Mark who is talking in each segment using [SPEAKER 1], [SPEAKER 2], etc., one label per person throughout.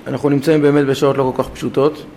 [SPEAKER 1] אנחנו נמצאים באמת בשעות לא כל כך פשוטות.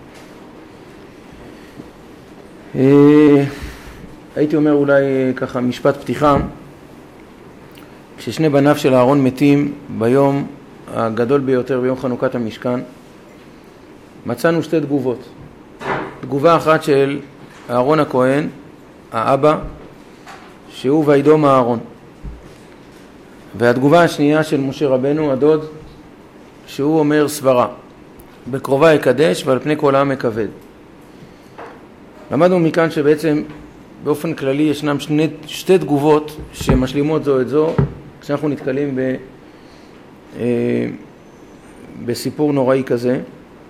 [SPEAKER 1] הייתי אומר אולי ככה משפט פתיחה. כששני בניו של אהרון מתים ביום הגדול ביותר, ביום חנוכת המשכן, מצאנו שתי תגובות. תגובה אחת של אהרון הכהן, האבא, שהוא וידום אהרון. והתגובה השנייה של משה רבנו, הדוד, שהוא אומר סברה. בקרובה יקדש ועל פני כל העם יכבד. למדנו מכאן שבעצם באופן כללי ישנם שתי תגובות שמשלימות זו את זו כשאנחנו נתקלים בסיפור נוראי כזה.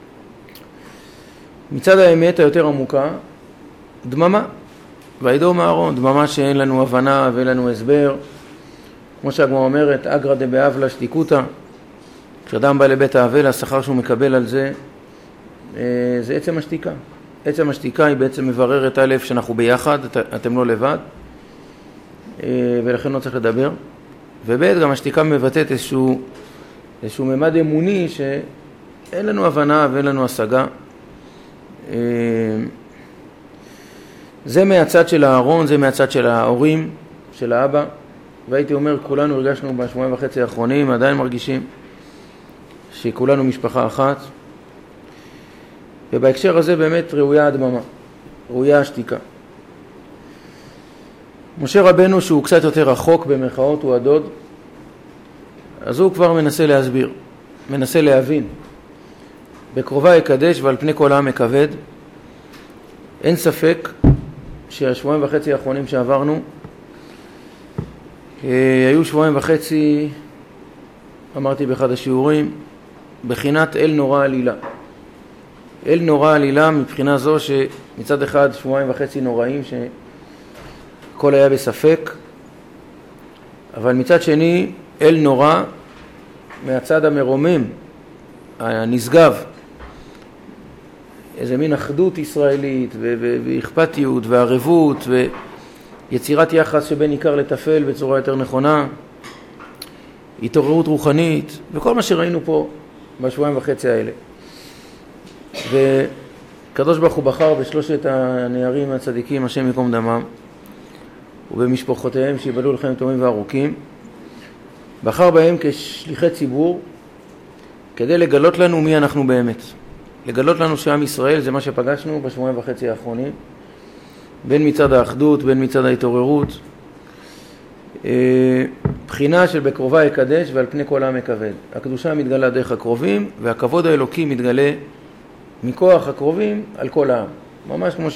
[SPEAKER 1] מצד האמת היותר עמוקה, דממה. וידום אהרון, דממה שאין לנו הבנה ואין לנו הסבר. כמו שהגמרא אומרת, אגרא דבאבלה שתיקותא. כשאדם בא לבית האבל, השכר שהוא מקבל על זה, זה עצם השתיקה. עצם השתיקה היא בעצם מבררת א' שאנחנו ביחד, אתם לא לבד, ולכן לא צריך לדבר. וב' גם השתיקה מבטאת איזשהו ממד אמוני שאין לנו הבנה ואין לנו השגה. זה מהצד של אהרון, זה מהצד של ההורים, של האבא. והייתי אומר, כולנו הרגשנו בשבועיים וחצי האחרונים, עדיין מרגישים שכולנו משפחה אחת. ובהקשר הזה באמת ראויה הדממה, ראויה השתיקה. משה רבנו שהוא קצת יותר רחוק במרכאות, הוא הדוד, אז הוא כבר מנסה להסביר, מנסה להבין. בקרובה יקדש ועל פני כל העם יכבד. אין ספק שהשבועיים וחצי האחרונים שעברנו היו שבועיים וחצי, אמרתי באחד השיעורים, בחינת אל נורא עלילה. אל נורא עלילה מבחינה זו שמצד אחד שבועיים וחצי נוראים שהכל היה בספק, אבל מצד שני אל נורא מהצד המרומם, הנשגב, איזה מין אחדות ישראלית ואכפתיות וערבות ויצירת יחס שבין עיקר לטפל בצורה יותר נכונה, התעוררות רוחנית וכל מה שראינו פה בשבועיים וחצי האלה. וקדוש ברוך הוא בחר בשלושת הנערים הצדיקים, השם יקום דמם, ובמשפחותיהם שיבלו לחיים טובים וארוכים, בחר בהם כשליחי ציבור כדי לגלות לנו מי אנחנו באמת. לגלות לנו שעם ישראל זה מה שפגשנו בשבועיים וחצי האחרונים, בין מצד האחדות, בין מצד ההתעוררות, בחינה של בקרובה יקדש ועל פני כל העם יכבד. הקדושה מתגלה דרך הקרובים, והכבוד האלוקי מתגלה מכוח הקרובים על כל העם. ממש כמו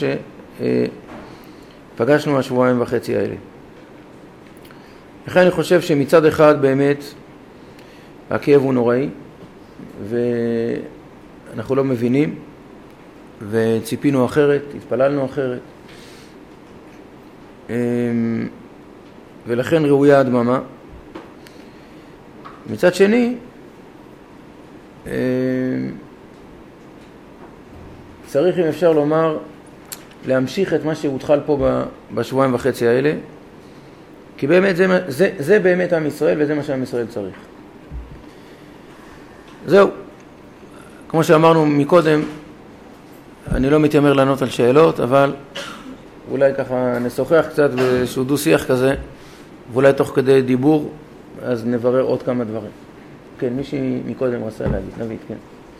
[SPEAKER 1] שפגשנו השבועיים וחצי האלה. לכן אני חושב שמצד אחד באמת הכאב הוא נוראי, ואנחנו לא מבינים, וציפינו אחרת, התפללנו אחרת. ולכן ראויה הדממה. מצד שני, צריך, אם אפשר לומר, להמשיך את מה שהותחל פה בשבועיים וחצי האלה, כי באמת זה באמת עם ישראל, וזה מה שעם ישראל צריך. זהו. כמו שאמרנו מקודם, אני לא מתיימר לענות על שאלות, אבל אולי ככה נשוחח קצת באיזשהו דו-שיח כזה, ואולי תוך כדי דיבור, אז נברר עוד כמה דברים. כן, מישהי מקודם רצה להגיד, נבית, כן.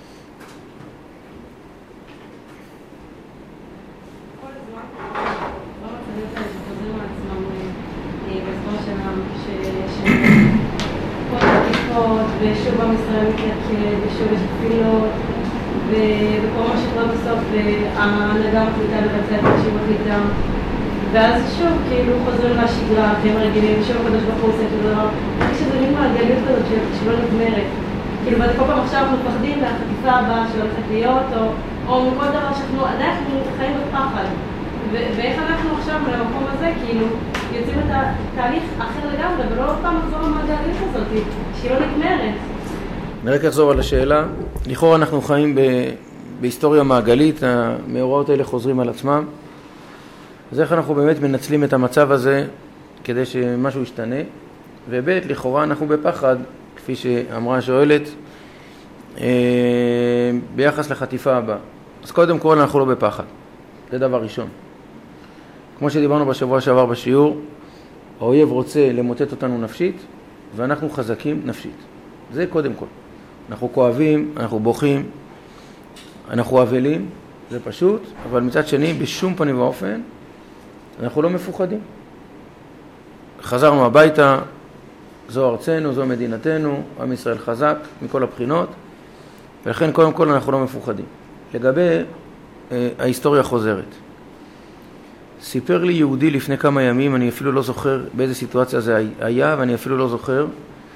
[SPEAKER 2] ושוב עם ישראל מתייחד, ושוב יש תפילות, וכל מה שקורה בסוף, ההנהגה מחליטה לבצע את מה שהיא מחליטה. ואז שוב, כאילו חוזרים לשגרה, החיים הרגילים, ושוב הקדוש ברוך הוא עושה את הדבר. יש איזה מין מעגליות כזאת שלא נגמרת. כאילו, כל פעם עכשיו אנחנו מפחדים מהחטיפה הבאה של הולכת להיות, או מכל דבר שאנחנו עדיין חיים בפחד. ואיך אנחנו עכשיו למקום הזה, כאילו, יוצאים את התהליך אחר לגמרי, ולא עוד פעם לחזור למעגליות הזאת, שהיא לא נגמרת.
[SPEAKER 1] אני רק אחזור על השאלה. לכאורה אנחנו חיים בהיסטוריה מעגלית, המאורעות האלה חוזרים על עצמם. אז איך אנחנו באמת מנצלים את המצב הזה כדי שמשהו ישתנה? וב' לכאורה אנחנו בפחד, כפי שאמרה השואלת, ביחס לחטיפה הבאה. אז קודם כל אנחנו לא בפחד, זה דבר ראשון. כמו שדיברנו בשבוע שעבר בשיעור, האויב רוצה למוטט אותנו נפשית, ואנחנו חזקים נפשית. זה קודם כל. אנחנו כואבים, אנחנו בוכים, אנחנו אבלים, זה פשוט, אבל מצד שני, בשום פנים ואופן, אנחנו לא מפוחדים. חזרנו הביתה, זו ארצנו, זו מדינתנו, עם ישראל חזק מכל הבחינות, ולכן קודם כל אנחנו לא מפוחדים. לגבי ההיסטוריה חוזרת. סיפר לי יהודי לפני כמה ימים, אני אפילו לא זוכר באיזה סיטואציה זה היה, ואני אפילו לא זוכר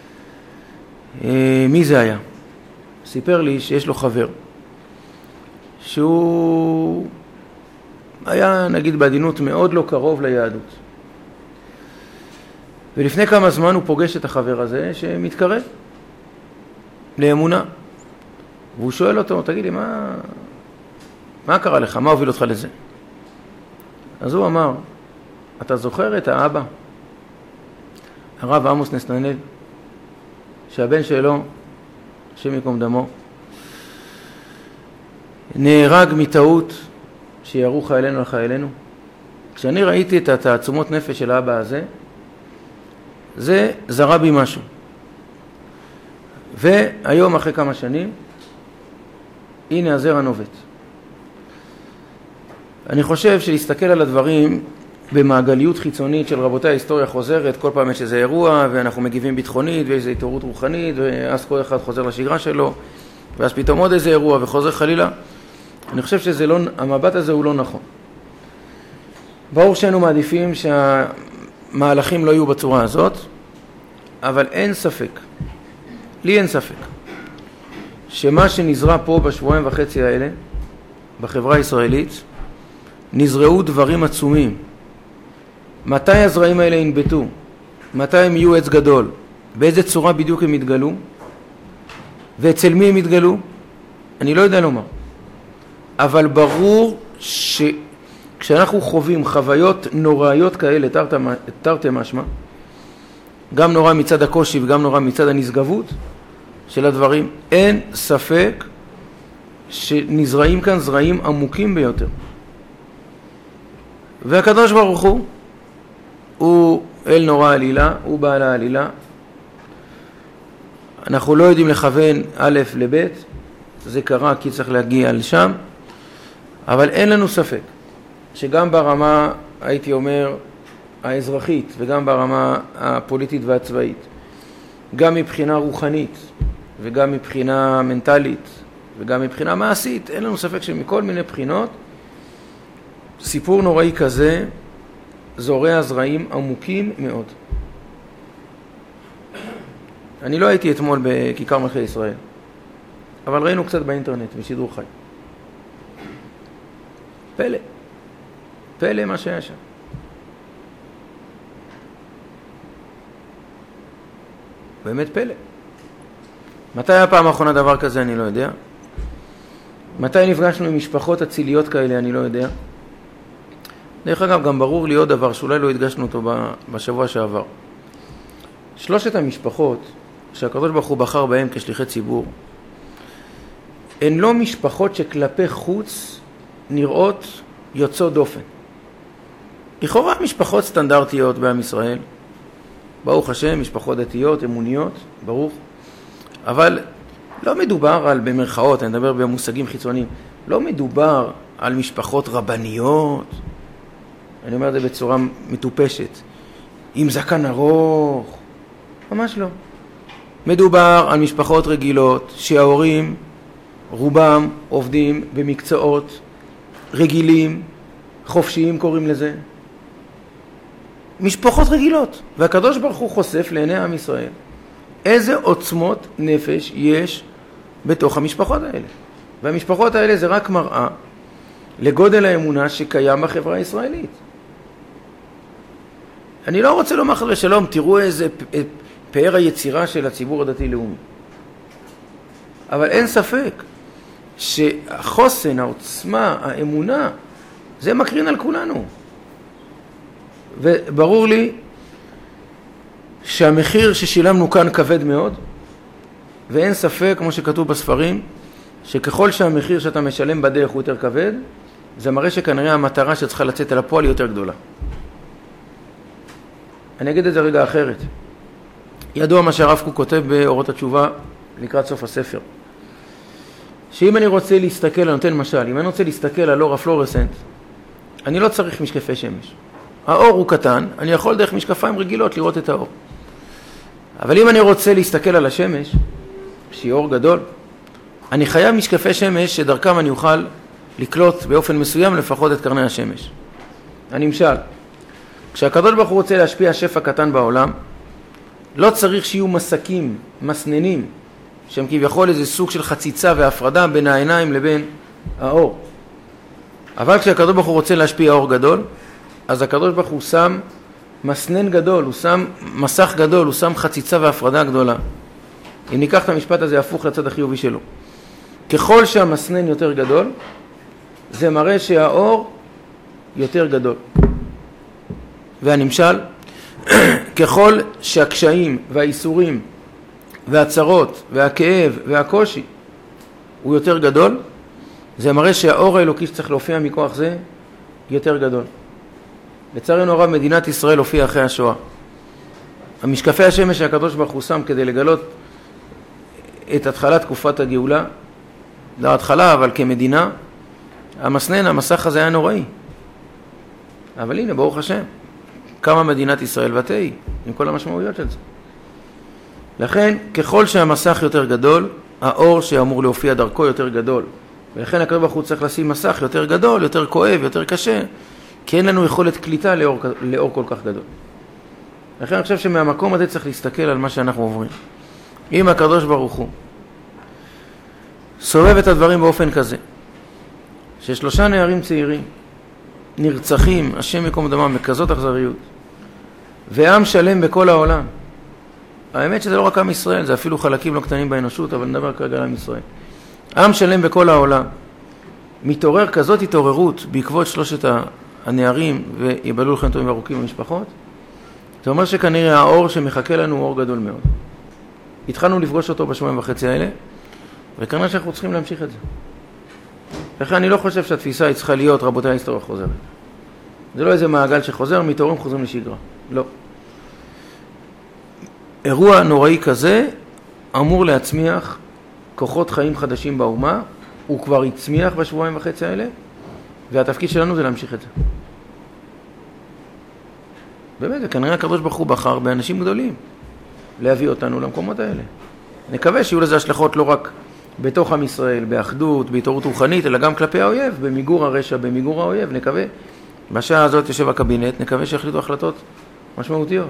[SPEAKER 1] מי זה היה. סיפר לי שיש לו חבר, שהוא היה נגיד בעדינות מאוד לא קרוב ליהדות. ולפני כמה זמן הוא פוגש את החבר הזה שמתקרב לאמונה. והוא שואל אותו, תגיד לי, מה קרה לך? מה הוביל אותך לזה? אז הוא אמר, אתה זוכר את האבא, הרב עמוס נסננאל, שהבן שלו, השם ייקום דמו, נהרג מטעות שירו חיילינו לחיילינו? כשאני ראיתי את התעצומות נפש של האבא הזה, זה זרה בי משהו. והיום אחרי כמה שנים, הנה הזרע נובט. אני חושב שלהסתכל על הדברים במעגליות חיצונית של רבותי ההיסטוריה חוזרת, כל פעם יש איזה אירוע ואנחנו מגיבים ביטחונית ואיזו התעוררות רוחנית, ואז כל אחד חוזר לשגרה שלו, ואז פתאום עוד איזה אירוע וחוזר חלילה. אני חושב שהמבט הזה הוא לא נכון. ברור שהיינו מעדיפים שהמהלכים לא יהיו בצורה הזאת, אבל אין ספק, לי אין ספק, שמה שנזרע פה בשבועיים וחצי האלה, בחברה הישראלית, נזרעו דברים עצומים. מתי הזרעים האלה ינבטו? מתי הם יהיו עץ גדול? באיזה צורה בדיוק הם יתגלו? ואצל מי הם יתגלו? אני לא יודע לומר. אבל ברור שכשאנחנו חווים חוויות נוראיות כאלה, תרתי משמע, גם נורא מצד הקושי וגם נורא מצד הנשגבות של הדברים, אין ספק שנזרעים כאן זרעים עמוקים ביותר. והקדוש ברוך הוא אל נורא עלילה, הוא בעל העלילה. אנחנו לא יודעים לכוון א' לב', זה קרה כי צריך להגיע לשם, אבל אין לנו ספק שגם ברמה, הייתי אומר, האזרחית וגם ברמה הפוליטית והצבאית, גם מבחינה רוחנית וגם מבחינה מנטלית וגם מבחינה מעשית, אין לנו ספק שמכל מיני בחינות סיפור נוראי כזה זורע זרעים עמוקים מאוד. אני לא הייתי אתמול בכיכר מלכי ישראל, אבל ראינו קצת באינטרנט בשידור חי. פלא מה שהיה שם. באמת פלא. מתי היה פעם האחרונה דבר כזה? אני לא יודע. מתי נפגשנו עם משפחות הציליות כאלה? אני לא יודע. דרך אגב, גם ברור לי עוד דבר שאולי לא הדגשנו אותו בשבוע שעבר. 3 המשפחות שהקדוש ברוך הוא בחר בהם כשליחי ציבור, הן לא משפחות שכלפי חוץ נראות יוצאות דופן. לכאורה משפחות סטנדרטיות בעם ישראל, ברוך השם, משפחות דתיות, אמוניות, ברוך, אבל לא מדובר על, במרכאות, אני מדבר במושגים חיצוניים, לא מדובר על משפחות רבניות, אני אומר את זה בצורה מטופשת, עם זקן ארוך, ממש לא. מדובר על משפחות רגילות שההורים רובם עובדים במקצועות רגילים, חופשיים קוראים לזה. משפחות רגילות. והקדוש ברוך הוא חושף לעיני עם ישראל איזה עוצמות נפש יש בתוך המשפחות האלה. והמשפחות האלה זה רק מראה לגודל האמונה שקיים בחברה הישראלית. אני לא רוצה לומר חבר שלום, תראו איזה פאר היצירה של הציבור הדתי-לאומי. אבל אין ספק שהחוסן, העוצמה, האמונה, זה מקרין על כולנו. וברור לי שהמחיר ששילמנו כאן כבד מאוד, ואין ספק, כמו שכתוב בספרים, שככל שהמחיר שאתה משלם בדרך הוא יותר כבד, זה מראה שכנראה המטרה שצריכה לצאת אל הפועל היא יותר גדולה. אני אגיד את זה רגע אחרת. ידוע מה שהרב קוק כותב באורות התשובה לקראת סוף הספר. שאם אני רוצה להסתכל, אני נותן משל, אם אני רוצה להסתכל על אור הפלורסנט, אני לא צריך משקפי שמש. האור הוא קטן, אני יכול דרך משקפיים רגילות לראות את האור. אבל אם אני רוצה להסתכל על השמש, שהיא אור גדול, אני חייב משקפי שמש שדרכם אני אוכל לקלוט באופן מסוים לפחות את קרני השמש. הנמשל, כשהקדוש ברוך הוא רוצה להשפיע שפע קטן בעולם, לא צריך שיהיו מסקים, מסננים, שהם כביכול איזה סוג של חציצה והפרדה בין העיניים לבין האור. אבל כשהקדוש ברוך הוא רוצה להשפיע אור גדול, אז הקדוש ברוך הוא שם מסנן גדול, הוא שם מסך גדול, הוא שם חציצה והפרדה גדולה. אם ניקח את המשפט הזה הפוך לצד החיובי שלו. ככל שהמסנן יותר גדול, זה מראה שהאור יותר גדול. והנמשל, ככל שהקשיים והאיסורים והצרות והכאב והקושי הוא יותר גדול, זה מראה שהאור האלוקי שצריך להופיע מכוח זה יותר גדול. לצערנו הרב, מדינת ישראל הופיעה אחרי השואה. המשקפי השמש שהקדוש ברוך הוא שם כדי לגלות את התחלת תקופת הגאולה, לא התחלה, אבל כמדינה, המסנן, המסך הזה היה נוראי. אבל הנה, ברוך השם, קמה מדינת ישראל ותהי, עם כל המשמעויות של זה. לכן, ככל שהמסך יותר גדול, האור שאמור להופיע דרכו יותר גדול. ולכן הקדוש ברוך הוא צריך לשים מסך יותר גדול, יותר כואב, יותר קשה, כי אין לנו יכולת קליטה לאור כל כך גדול. לכן אני חושב שמהמקום הזה צריך להסתכל על מה שאנחנו עוברים. אם הקדוש ברוך הוא סובב את הדברים באופן כזה, ששלושה נערים צעירים נרצחים, השם יקום דמם, בכזאת אכזריות, ועם שלם בכל העולם. האמת שזה לא רק עם ישראל, זה אפילו חלקים לא קטנים באנושות, אבל נדבר כרגע על עם ישראל. עם שלם בכל העולם מתעורר כזאת התעוררות בעקבות שלושת הנערים, ויבלו לכם טובים וארוכים במשפחות. זה אומר שכנראה האור שמחכה לנו הוא אור גדול מאוד. התחלנו לפגוש אותו בשבועיים וחצי האלה, וכנראה שאנחנו צריכים להמשיך את זה. לכן אני לא חושב שהתפיסה היא צריכה להיות, רבותיי, ההיסטוריה חוזרת. זה לא איזה מעגל שחוזר, מתעוררים חוזרים לשגרה. לא. אירוע נוראי כזה אמור להצמיח כוחות חיים חדשים באומה, הוא כבר הצמיח בשבועיים וחצי האלה, והתפקיד שלנו זה להמשיך את זה. באמת, זה כנראה הקדוש ברוך הוא בחר באנשים גדולים להביא אותנו למקומות האלה. נקווה שיהיו לזה השלכות לא רק בתוך עם ישראל, באחדות, בהתעוררות רוחנית, אלא גם כלפי האויב, במיגור הרשע, במיגור האויב. נקווה, בשעה הזאת יושב הקבינט, נקווה שיחליטו החלטות משמעותיות.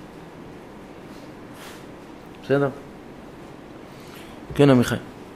[SPEAKER 1] בסדר? כן, עמיחי.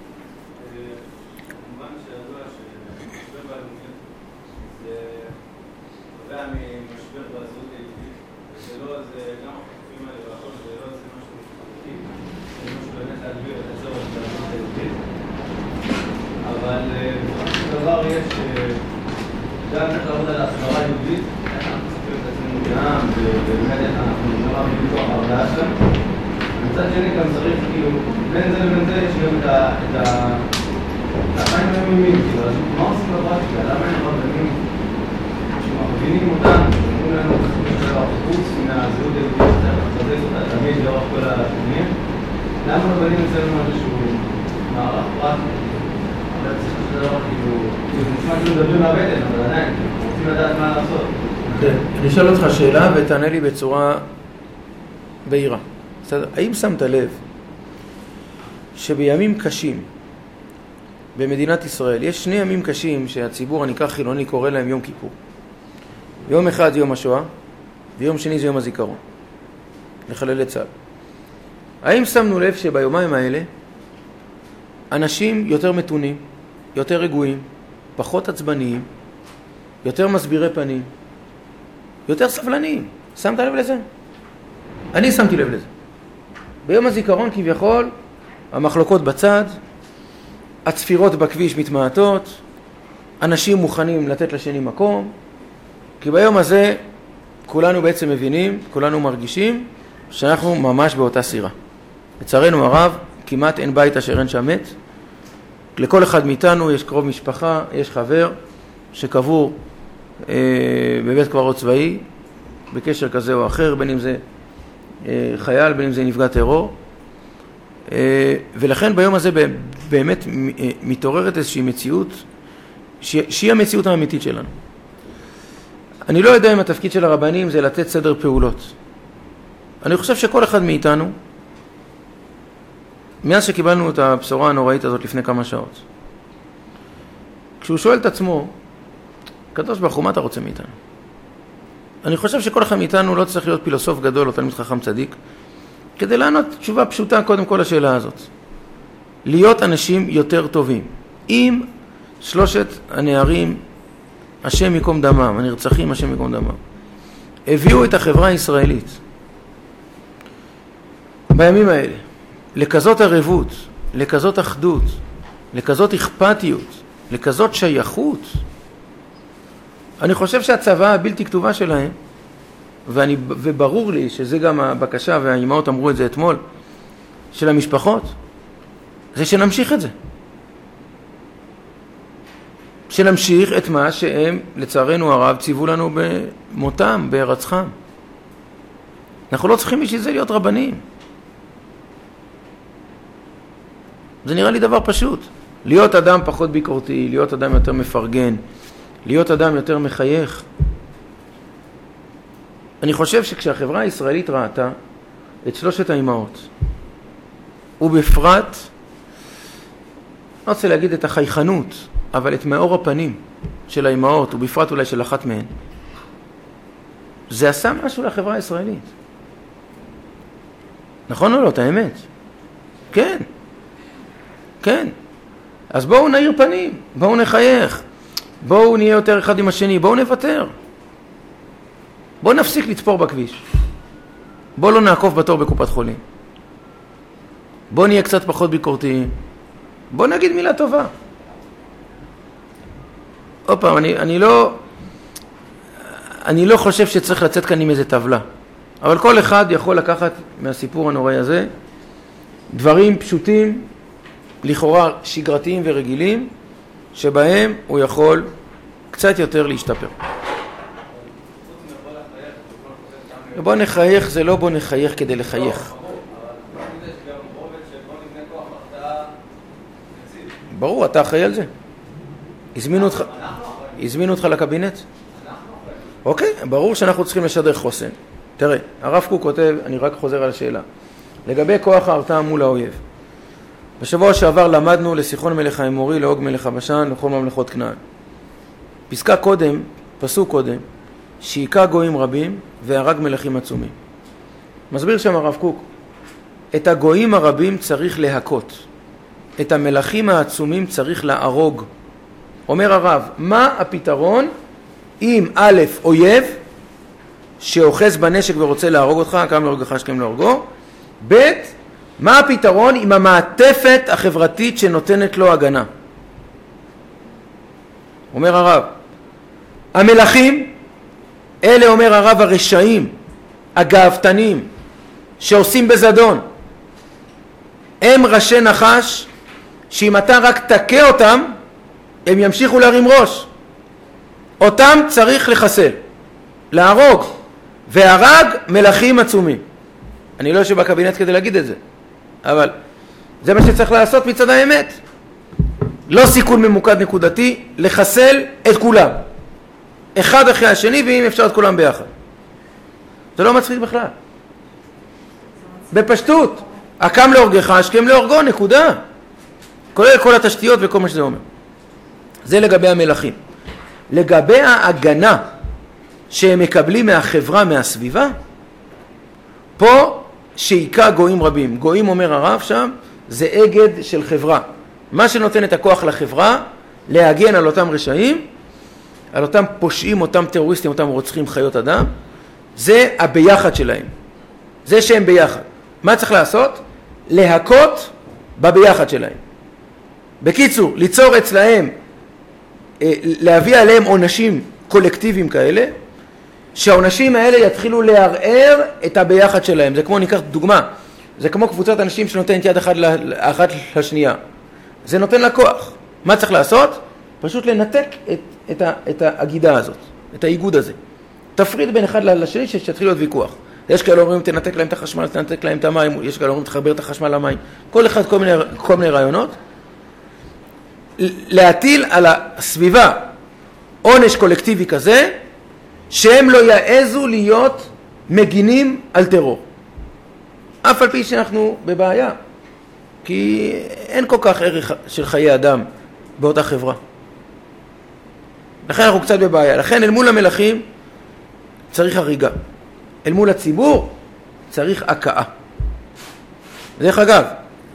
[SPEAKER 3] כמובן שידוע שמשבר באלמוניות זה נובע ממשבר בזהות היהודית, וזה לא, זה גם החטופים האלה והכל, זה לא איזה משהו משפטי, זה משהו באמת להגביר את הצורך בזהות היהודית. אבל בסופו של דבר יש גם צריך לעבוד על ההסברה היהודית, אנחנו מספרים את עצמנו כעם, ובאמת אנחנו נורא מבינים כוח ההרדעה שלנו. מצד שני גם צריך, כאילו, בין זה לבין זה יש גם את החיים היומיומיים, כאילו, אז מה עושים בפרקטיקה? למה הם רבנים שמכווינים אותם, שאומרים לנו חוץ מהזהות היהודית, צריך לחזק אותה תמיד לאורך כל השנים? למה רבנים אצלנו איזשהו מערך פרקטי? אבל צריך לדבר, כאילו, זה נשמע כאילו מדברים מהבטן, אבל עדיין, רוצים לדעת מה לעשות.
[SPEAKER 1] אני אשאל אותך שאלה ותענה לי בצורה בהירה. בסדר? האם שמת לב שבימים קשים במדינת ישראל, יש שני ימים קשים שהציבור הנקרא חילוני קורא להם יום כיפור. יום אחד זה יום השואה, ויום שני זה יום הזיכרון, לחללי צה"ל. האם שמנו לב שביומיים האלה אנשים יותר מתונים, יותר רגועים, פחות עצבניים, יותר מסבירי פנים, יותר סבלניים? שמת לב לזה? אני שמתי לב לזה. ביום הזיכרון כביכול המחלוקות בצד, הצפירות בכביש מתמעטות, אנשים מוכנים לתת לשני מקום, כי ביום הזה כולנו בעצם מבינים, כולנו מרגישים שאנחנו ממש באותה סירה. לצערנו הרב, כמעט אין בית אשר אין שם מת. לכל אחד מאיתנו יש קרוב משפחה, יש חבר שקבור בבית קברות צבאי, בקשר כזה או אחר, בין אם זה חייל, בין אם זה נפגע טרור. ולכן ביום הזה באמת מתעוררת איזושהי מציאות שהיא המציאות האמיתית שלנו. אני לא יודע אם התפקיד של הרבנים זה לתת סדר פעולות. אני חושב שכל אחד מאיתנו, מאז שקיבלנו את הבשורה הנוראית הזאת לפני כמה שעות, כשהוא שואל את עצמו, קדוש ברוך הוא, מה אתה רוצה מאיתנו? אני חושב שכל אחד מאיתנו לא צריך להיות פילוסוף גדול או תלמיד חכם צדיק, כדי לענות תשובה פשוטה קודם כל לשאלה הזאת. להיות אנשים יותר טובים. אם שלושת הנערים, השם יקום דמם, הנרצחים השם יקום דמם, הביאו את החברה הישראלית בימים האלה לכזאת ערבות, לכזאת אחדות, לכזאת אכפתיות, לכזאת שייכות, אני חושב שהצבא הבלתי כתובה שלהם, וברור לי שזה גם הבקשה, והאימהות אמרו את זה אתמול, של המשפחות, זה שנמשיך את זה. שנמשיך את מה שהם, לצערנו הרב, ציוו לנו במותם, בהירצחם. אנחנו לא צריכים בשביל זה להיות רבנים. זה נראה לי דבר פשוט. להיות אדם פחות ביקורתי, להיות אדם יותר מפרגן, להיות אדם יותר מחייך. אני חושב שכשהחברה הישראלית ראתה את שלושת האימהות, ובפרט, לא רוצה להגיד את החייכנות, אבל את מאור הפנים של האימהות, ובפרט אולי של אחת מהן, זה עשה משהו לחברה הישראלית. נכון או לא? את האמת? כן. כן. אז בואו נאיר פנים, בואו נחייך, בואו נהיה יותר אחד עם השני, בואו נוותר. בואו נפסיק לצפור בכביש. בואו לא נעקוף בתור בקופת חולים. בואו נהיה קצת פחות ביקורתיים. בואו נגיד מילה טובה. עוד פעם, אני לא חושב שצריך לצאת כאן עם איזה טבלה. אבל כל אחד יכול לקחת מהסיפור הנוראי הזה דברים פשוטים, לכאורה שגרתיים ורגילים, שבהם הוא יכול קצת יותר להשתפר. בוא נחייך, זה לא בוא נחייך כדי לחייך. ברור, אתה אחראי על זה. הזמינו אותך לקבינט? אוקיי, ברור שאנחנו צריכים לשדר חוסן. תראה, הרב קוק כותב, אני רק חוזר על השאלה, לגבי כוח ההרתעה מול האויב. בשבוע שעבר למדנו לסיחון מלך האמורי, לאוג מלך הבשן, לכל ממלכות כנען. פסקה קודם, פסוק קודם, שהיכה גויים רבים והרג מלכים עצומים. מסביר שם הרב קוק, את הגויים הרבים צריך להכות, את המלכים העצומים צריך להרוג. אומר הרב, מה הפתרון אם א' אויב שאוחז בנשק ורוצה להרוג אותך, כמה להרוג לך שכם להורגו, ב' מה הפתרון עם המעטפת החברתית שנותנת לו הגנה? אומר הרב, המלכים, אלה אומר הרב הרשעים, הגאוותנים, שעושים בזדון, הם ראשי נחש, שאם אתה רק תכה אותם, הם ימשיכו להרים ראש. אותם צריך לחסל, להרוג, והרג מלכים עצומים. אני לא יושב בקבינט כדי להגיד את זה, אבל זה מה שצריך לעשות מצד האמת. לא סיכון ממוקד נקודתי, לחסל את כולם. אחד אחרי השני, ואם אפשר את כולם ביחד. זה לא מצחיק בכלל. בפשטות, הקם להורגך, השכם להורגו, נקודה. כולל כל התשתיות וכל מה שזה אומר. זה לגבי המלכים. לגבי ההגנה שהם מקבלים מהחברה, מהסביבה, פה שהיכה גויים רבים. גויים אומר הרב שם, זה אגד של חברה. מה שנותן את הכוח לחברה, להגן על אותם רשעים, על אותם פושעים, אותם טרוריסטים, אותם רוצחים חיות אדם, זה הביחד שלהם. זה שהם ביחד. מה צריך לעשות? להכות בביחד שלהם. בקיצור, ליצור אצלהם, להביא עליהם עונשים קולקטיביים כאלה, שהעונשים האלה יתחילו לערער את הביחד שלהם. זה כמו, ניקח דוגמה, זה כמו קבוצת אנשים שנותנת יד אחת לשנייה. זה נותן לה כוח. מה צריך לעשות? פשוט לנתק את הגידה הזאת, את האיגוד הזה. תפריד בין אחד לשני שתתחיל להיות ויכוח. יש כאלה אומרים תנתק להם את החשמל, תנתק להם את המים, יש כאלה אומרים תחבר את החשמל למים. כל אחד כל מיני רעיונות. להטיל על הסביבה עונש קולקטיבי כזה, שהם לא יעזו להיות מגינים על טרור. אף על פי שאנחנו בבעיה, כי אין כל כך ערך של חיי אדם באותה חברה. לכן אנחנו קצת בבעיה. לכן אל מול המלכים צריך הריגה. אל מול הציבור צריך הקאה. דרך אגב,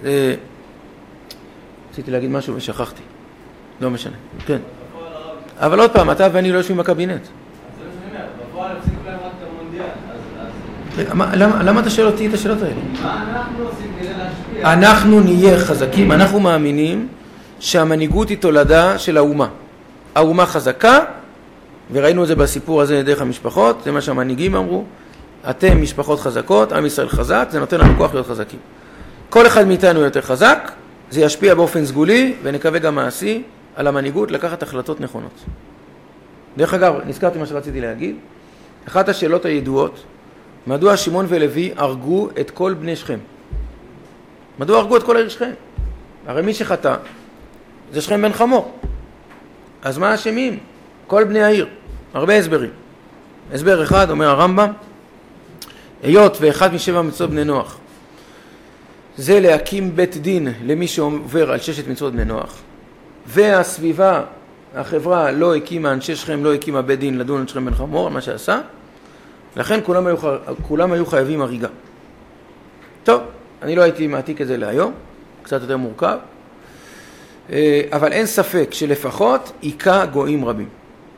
[SPEAKER 1] רציתי להגיד משהו ושכחתי. לא משנה. כן. אבל עוד פעם, אתה ואני לא יושבים בקבינט.
[SPEAKER 3] בפועל הפסיקו להם רק את המונדיאל.
[SPEAKER 1] למה אתה שואל אותי את השאלות האלה?
[SPEAKER 3] מה אנחנו עושים כדי להשפיע?
[SPEAKER 1] אנחנו נהיה חזקים, אנחנו מאמינים שהמנהיגות היא תולדה של האומה. האומה חזקה, וראינו את זה בסיפור הזה דרך המשפחות, זה מה שהמנהיגים אמרו, אתם משפחות חזקות, עם ישראל חזק, זה נותן לנו כוח להיות חזקים. כל אחד מאיתנו יותר חזק, זה ישפיע באופן סגולי, ונקווה גם מעשי, על המנהיגות לקחת החלטות נכונות. דרך אגב, נזכרתי מה שרציתי להגיד, אחת השאלות הידועות, מדוע שמעון ולוי הרגו את כל בני שכם? מדוע הרגו את כל העיר שכם? הרי מי שחטא זה שכם בן חמור. אז מה אשמים? כל בני העיר. הרבה הסברים. הסבר אחד, אומר הרמב"ם, היות ואחד משבע מצוות בני נוח, זה להקים בית דין למי שעובר על 6 מצוות בני נוח, והסביבה, החברה לא הקימה, אנשי שכם לא הקימה בית דין לדון על שכם בן חמור, מה שעשה, לכן כולם היו חייבים הריגה. טוב, אני לא הייתי מעתיק את זה להיום, קצת יותר מורכב, אבל אין ספק שלפחות עיקה גויים רבים.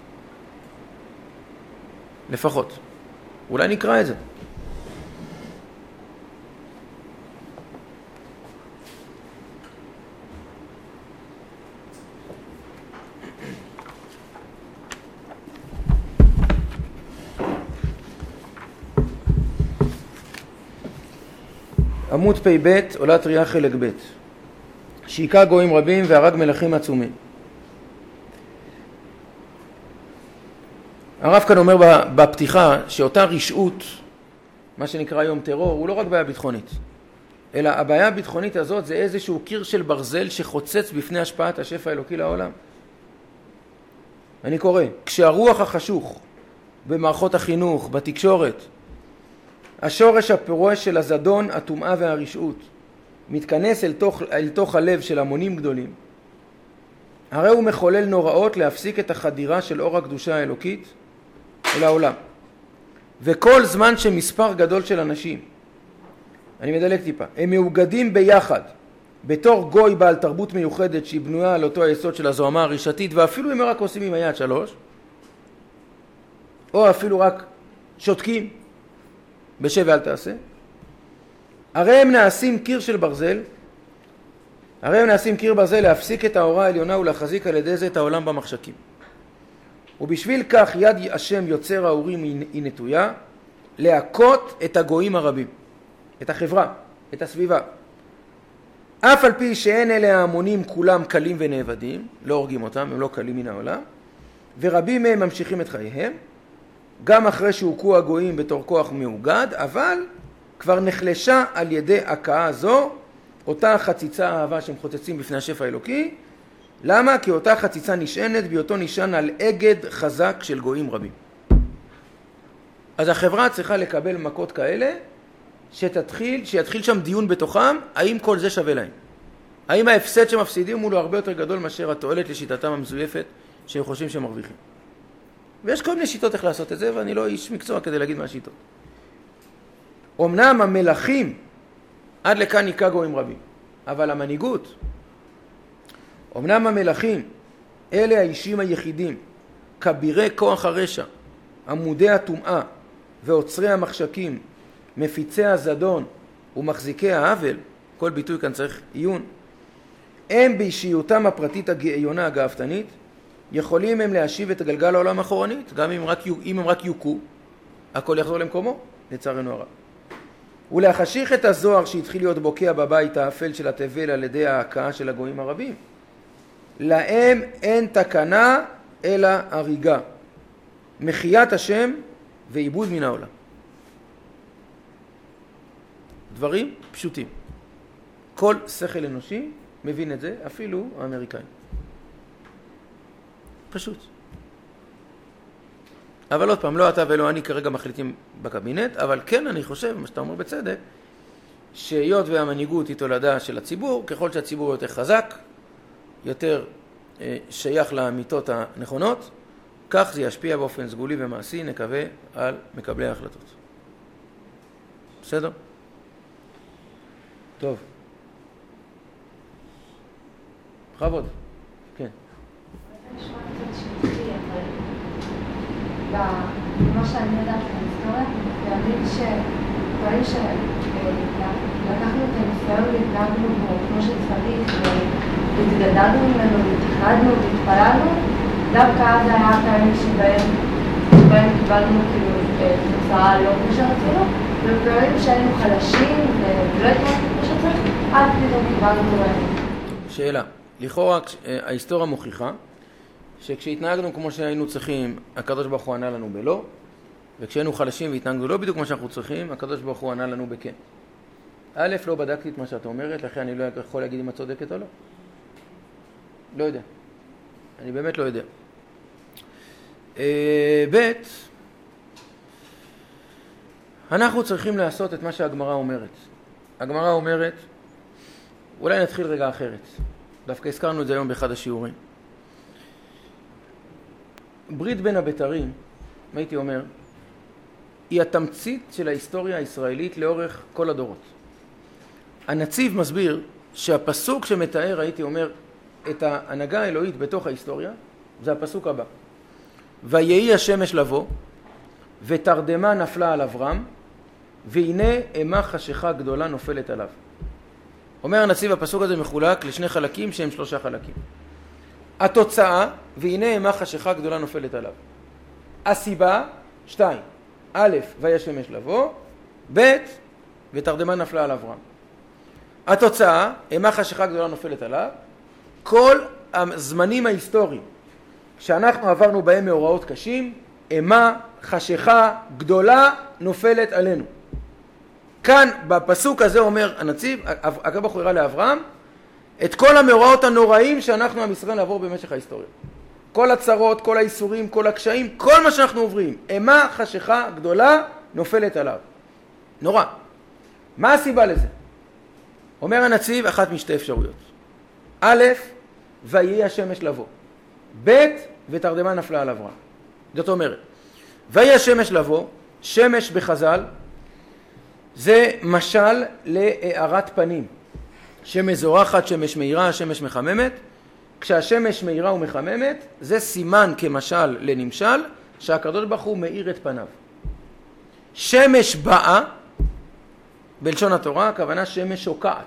[SPEAKER 1] לפחות. אולי נקרא את זה. עמוד פ"ב, עולת ראייה חלק ב'. שהיכה גויים רבים והרג מלכים עצומים. הרב כאן אומר בפתיחה שאותה רשעות, מה שנקרא היום טרור, הוא לא רק בעיה ביטחונית, אלא הבעיה הביטחונית הזאת זה איזשהו קיר של ברזל שחוצץ בפני השפעת השפע האלוקי לעולם. אני קורא, כשהרוח החשוך במערכות החינוך, בתקשורת, השורש הפורש של הזדון, הטומאה והרשעות, מתכנס אל תוך הלב של המונים גדולים, הרי הוא מחולל נוראות להפסיק את החדירה של אור הקדושה האלוקית אל העולם. וכל זמן שמספר גדול של אנשים, אני מדלג טיפה, הם מאוגדים ביחד, בתור גוי בעל תרבות מיוחדת שהיא בנויה על אותו היסוד של הזוהמה הרישתית, ואפילו אם רק עושים עם היד 3, או אפילו רק שותקים, בשב ואל תעשה, הרי הם נעשים קיר של ברזל, להפסיק את האורה העליונה ולהחזיק על ידי זה את העולם במחשכים. ובשביל כך יד השם יוצר האורים היא נטויה, להכות את הגויים הרבים, את החברה, את הסביבה. אף על פי שאין אלה ההמונים כולם קלים ונאבדים, לא הורגים אותם, הם לא קלים מן העולם, ורבים מהם ממשיכים את חייהם, גם אחרי שהוכו הגויים בתור כוח מאוגד, אבל כבר נחלשה על ידי הקאה זו, אותה חציצה האהבה שהם חוצצים בפני השפע האלוקי. למה? כי אותה חציצה נשענת בהיותו נשען על אגד חזק של גויים רבים. אז החברה צריכה לקבל מכות כאלה, שיתחיל שם דיון בתוכם, האם כל זה שווה להם. האם ההפסד שמפסידים הוא לו הרבה יותר גדול מאשר התועלת לשיטתם המזויפת שהם חושבים שהם מרוויחים. ויש כל מיני שיטות איך לעשות את זה, ואני לא איש מקצוע כדי להגיד מה השיטות. אמנם המלכים עד לכאן היכה גויים רבים, אבל המנהיגות, אמנם המלכים, אלה האישים היחידים, כבירי כוח הרשע, עמודי הטומאה ועוצרי המחשכים, מפיצי הזדון ומחזיקי העוול, כל ביטוי כאן צריך עיון, הם באישיותם הפרטית הגאיונה הגאוותנית, יכולים הם להשיב את הגלגל לעולם אחורנית, גם אם הם רק יוכו, הכל יחזור למקומו, לצערנו הרב. ולהחשיך את הזוהר שהתחיל להיות בוקע בבית האפל של התבל על ידי ההכאה של הגויים הרבים. להם אין תקנה אלא הריגה, מחיית השם ועיבוד מן העולם. דברים פשוטים. כל שכל אנושי מבין את זה, אפילו האמריקאים. פשוט. אבל עוד פעם, לא אתה ולא אני כרגע מחליטים בקבינט, אבל כן אני חושב, מה שאתה אומר בצדק, שהיות והמנהיגות היא תולדה של הציבור, ככל שהציבור יותר חזק, יותר שייך לאמיתות הנכונות, כך זה ישפיע באופן סגולי ומעשי, נקווה, על מקבלי ההחלטות. בסדר? טוב. בכבוד. כן.
[SPEAKER 4] במה שאני יודעת בהיסטוריה, להבין שדברים שלקחנו את הניסיון והתנהגנו בו כמו שצריך והתגדלנו ממנו והתחרדנו והתפללנו, דווקא אז היה הפעמים שבהם קיבלנו תוצאה לא כמו שרצינו, ובפעמים שהיינו חלשים ולא התנהגנו כמו שצריך, אז פתאום קיבלנו בהם.
[SPEAKER 1] שאלה, לכאורה ההיסטוריה מוכיחה שכשהתנהגנו כמו שהיינו צריכים, הקדוש ברוך הוא ענה לנו בלא, וכשהיינו חלשים והתנהגנו לא בדיוק כמו שאנחנו צריכים, הקדוש ברוך הוא ענה לנו בכן. א', לא בדקתי את מה שאת אומרת, לכן אני לא יכול להגיד אם את צודקת או לא. לא יודע. אני באמת לא יודע. ב', אנחנו צריכים לעשות את מה שהגמרא אומרת. הגמרא אומרת, אולי נתחיל רגע אחרת. דווקא הזכרנו את זה היום באחד השיעורים. ברית בין הבתרים, מה הייתי אומר, היא התמצית של ההיסטוריה הישראלית לאורך כל הדורות. הנציב מסביר שהפסוק שמתאר, הייתי אומר, את ההנהגה האלוהית בתוך ההיסטוריה, זה הפסוק הבא. ויהי השמש לבוא, ותרדמה נפלה על אברהם, והנה אימה חשיכה גדולה נופלת עליו. אומר הנציב, הפסוק הזה מחולק לשני חלקים שהם 3 חלקים. התוצאה, והנה אימה חשיכה גדולה נופלת עליו. הסיבה, 2. א', ויהי השמש לבוא, ב', ותרדמה נפלה על אברהם. התוצאה, אימה חשיכה גדולה נופלת עליו. כל הזמנים ההיסטוריים שאנחנו עברנו בהם מאורעות קשים, אימה חשיכה גדולה נופלת עלינו. כאן בפסוק הזה אומר הנציב, הקדוש ברוך הוא הראה לאברהם את כל המאורעות הנוראים שאנחנו עם ישראל נעבור במשך ההיסטוריה. כל הצרות, כל האיסורים, כל הקשיים, כל מה שאנחנו עוברים, אימה חשיכה גדולה נופלת עליו. נורא. מה הסיבה לזה? אומר הנציב, אחת משתי אפשרויות. א', ויהי השמש לבוא. ב', ותרדמה נפלה על אברהם. זאת אומרת, ויהי השמש לבוא, שמש בחז"ל, זה משל להארת פנים. שמש זורחת, שמש מאירה, שמש מחממת. כשהשמש מאירה ומחממת, זה סימן כמשל לנמשל, שהקדוש ברוך הוא מאיר את פניו. שמש באה, בלשון התורה, הכוונה שמש שוקעת.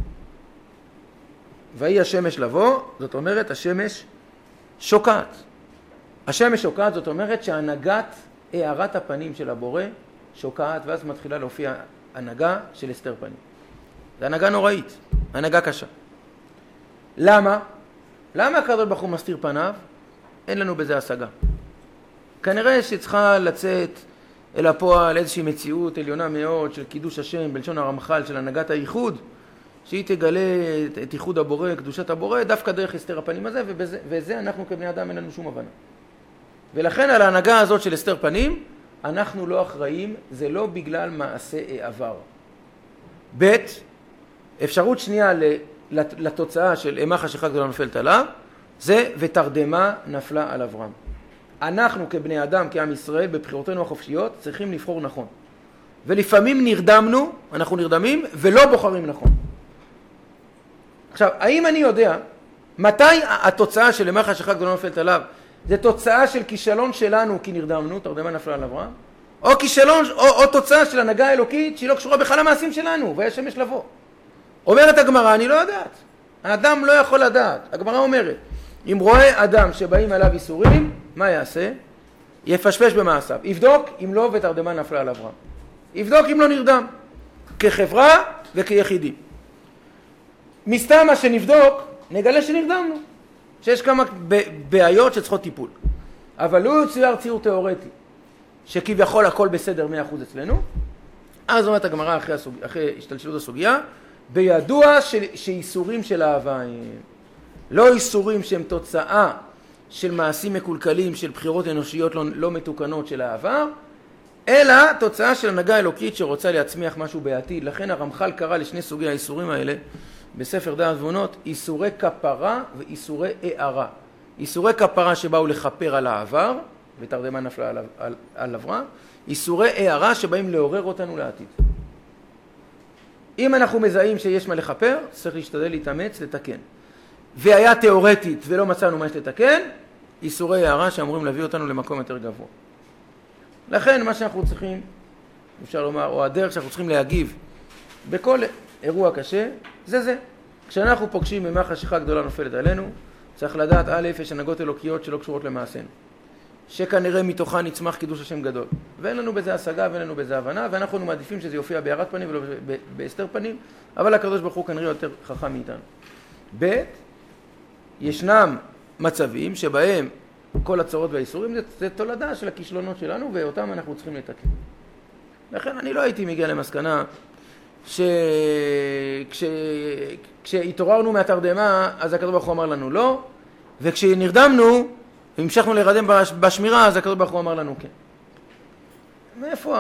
[SPEAKER 1] ויהי השמש לבוא, זאת אומרת השמש שוקעת. השמש שוקעת, זאת אומרת שהנהגת הארת הפנים של הבורא שוקעת, ואז מתחילה להופיע הנהגה של הסתר פנים. זה הנהגה נוראית, הנהגה קשה. למה? למה הקדוש ברוך הוא מסתיר פניו? אין לנו בזה השגה. כנראה שצריכה לצאת אל הפועל איזושהי מציאות עליונה מאוד של קידוש השם, בלשון הרמח"ל, של הנהגת הייחוד, שהיא תגלה את ייחוד הבורא, קדושת הבורא, דווקא דרך הסתר הפנים הזה, וזה אנחנו כבני אדם אין לנו שום הבנה. ולכן על ההנהגה הזאת של הסתר פנים, אנחנו לא אחראים, זה לא בגלל מעשה העבר. ב', אפשרות שנייה לתוצאה של אימה חשיכה גדולה נופלת עליו, זה ותרדמה נפלה על אברהם. אנחנו כבני אדם, כעם ישראל, בבחירותינו החופשיות, צריכים לבחור נכון. ולפעמים נרדמנו, אנחנו נרדמים, ולא בוחרים נכון. עכשיו, האם אני יודע מתי התוצאה של אימה חשיכה גדולה נופלת עליו זה תוצאה של כישלון שלנו כי נרדמנו, תרדמה נפלה על אברהם, או כישלון, או תוצאה של הנהגה אלוקית שהיא לא קשורה בכלל למעשים שלנו, ויהי השמש לבוא. אומרת הגמרא, אני לא יודעת. האדם לא יכול לדעת. הגמרא אומרת, אם רואה אדם שבאים עליו איסורים, מה יעשה? יפשפש במעשיו. יבדוק אם לא ותרדמה נפלה על אברהם. יבדוק אם לא נרדם. כחברה וכיחידים. מסתם מה שנבדוק, נגלה שנרדמנו, שיש כמה בעיות שצריכות טיפול. אבל לא יצויר ציור תיאורטי, שכביכול הכל בסדר 100% אצלנו. אז אומרת הגמרא אחרי השתלשלות הסוגיה, בידוע שאיסורים של אהבה הם לא איסורים שהם תוצאה של מעשים מקולקלים, של בחירות אנושיות לא מתוקנות של העבר, אלא תוצאה של הנהגה אלוקית שרוצה להצמיח משהו בעתיד. לכן הרמח"ל קרא לשני סוגי האיסורים האלה בספר דעת ועונות, איסורי כפרה ואיסורי הערה. איסורי כפרה שבאו לכפר על העבר, ותרדמה נפלה על אברהם, איסורי הערה שבאים לעורר אותנו לעתיד. אם אנחנו מזהים שיש מה לכפר, צריך להשתדל להתאמץ, לתקן. והיה תיאורטית ולא מצאנו מה יש לתקן, איסורי הערה שאמורים להביא אותנו למקום יותר גבוה. לכן מה שאנחנו צריכים, אפשר לומר, או הדרך שאנחנו צריכים להגיב בכל אירוע קשה, זה. כשאנחנו פוגשים ממה חשיכה גדולה נופלת עלינו, צריך לדעת, א', יש הנהגות אלוקיות שלא קשורות למעשינו, שכנראה מתוכה נצמח קידוש השם גדול. ואין לנו בזה השגה ואין לנו בזה הבנה, ואנחנו מעדיפים שזה יופיע בהארת פנים ולא בהסתר פנים, אבל הקדוש ברוך הוא כנראה יותר חכם מאיתנו. ב', ישנם מצבים שבהם כל הצרות והאיסורים זה תולדה של הכישלונות שלנו, ואותם אנחנו צריכים לתקן. לכן אני לא הייתי מגיע למסקנה כשהתעוררנו מהתרדמה, אז הקדוש ברוך הוא אמר לנו לא, וכשנרדמנו והמשכנו להירדם בשמירה, אז הקדוש ברוך הוא אמר לנו כן. מאיפה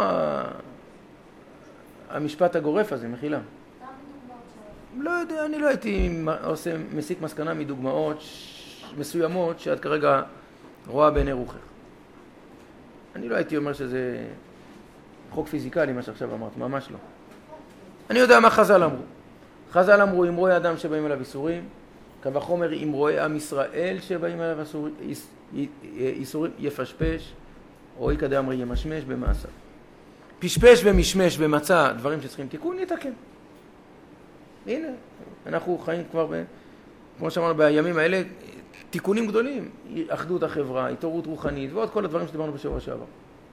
[SPEAKER 1] המשפט הגורף הזה, מחילה? לא יודע, אני לא הייתי מסיק מסקנה מדוגמאות מסוימות שאת כרגע רואה בעיני רוחך. אני לא הייתי אומר שזה חוק פיזיקלי, מה שעכשיו אמרת, ממש לא. אני יודע מה חז"ל אמרו. חז"ל אמרו, אם רואה אדם שבאים אליו איסורים, קל וחומר אם רואה עם ישראל שבאים אליו איסורים, יפשפש, או יקדם אמרי ימשמש במעשה. פשפש ומשמש ומצא דברים שצריכים תיקון, יתקן. הנה, אנחנו חיים כבר, כמו שאמרנו, בימים האלה, תיקונים גדולים. אחדות החברה, התעוררות רוחנית, ועוד כל הדברים שדיברנו בשבוע שעבר.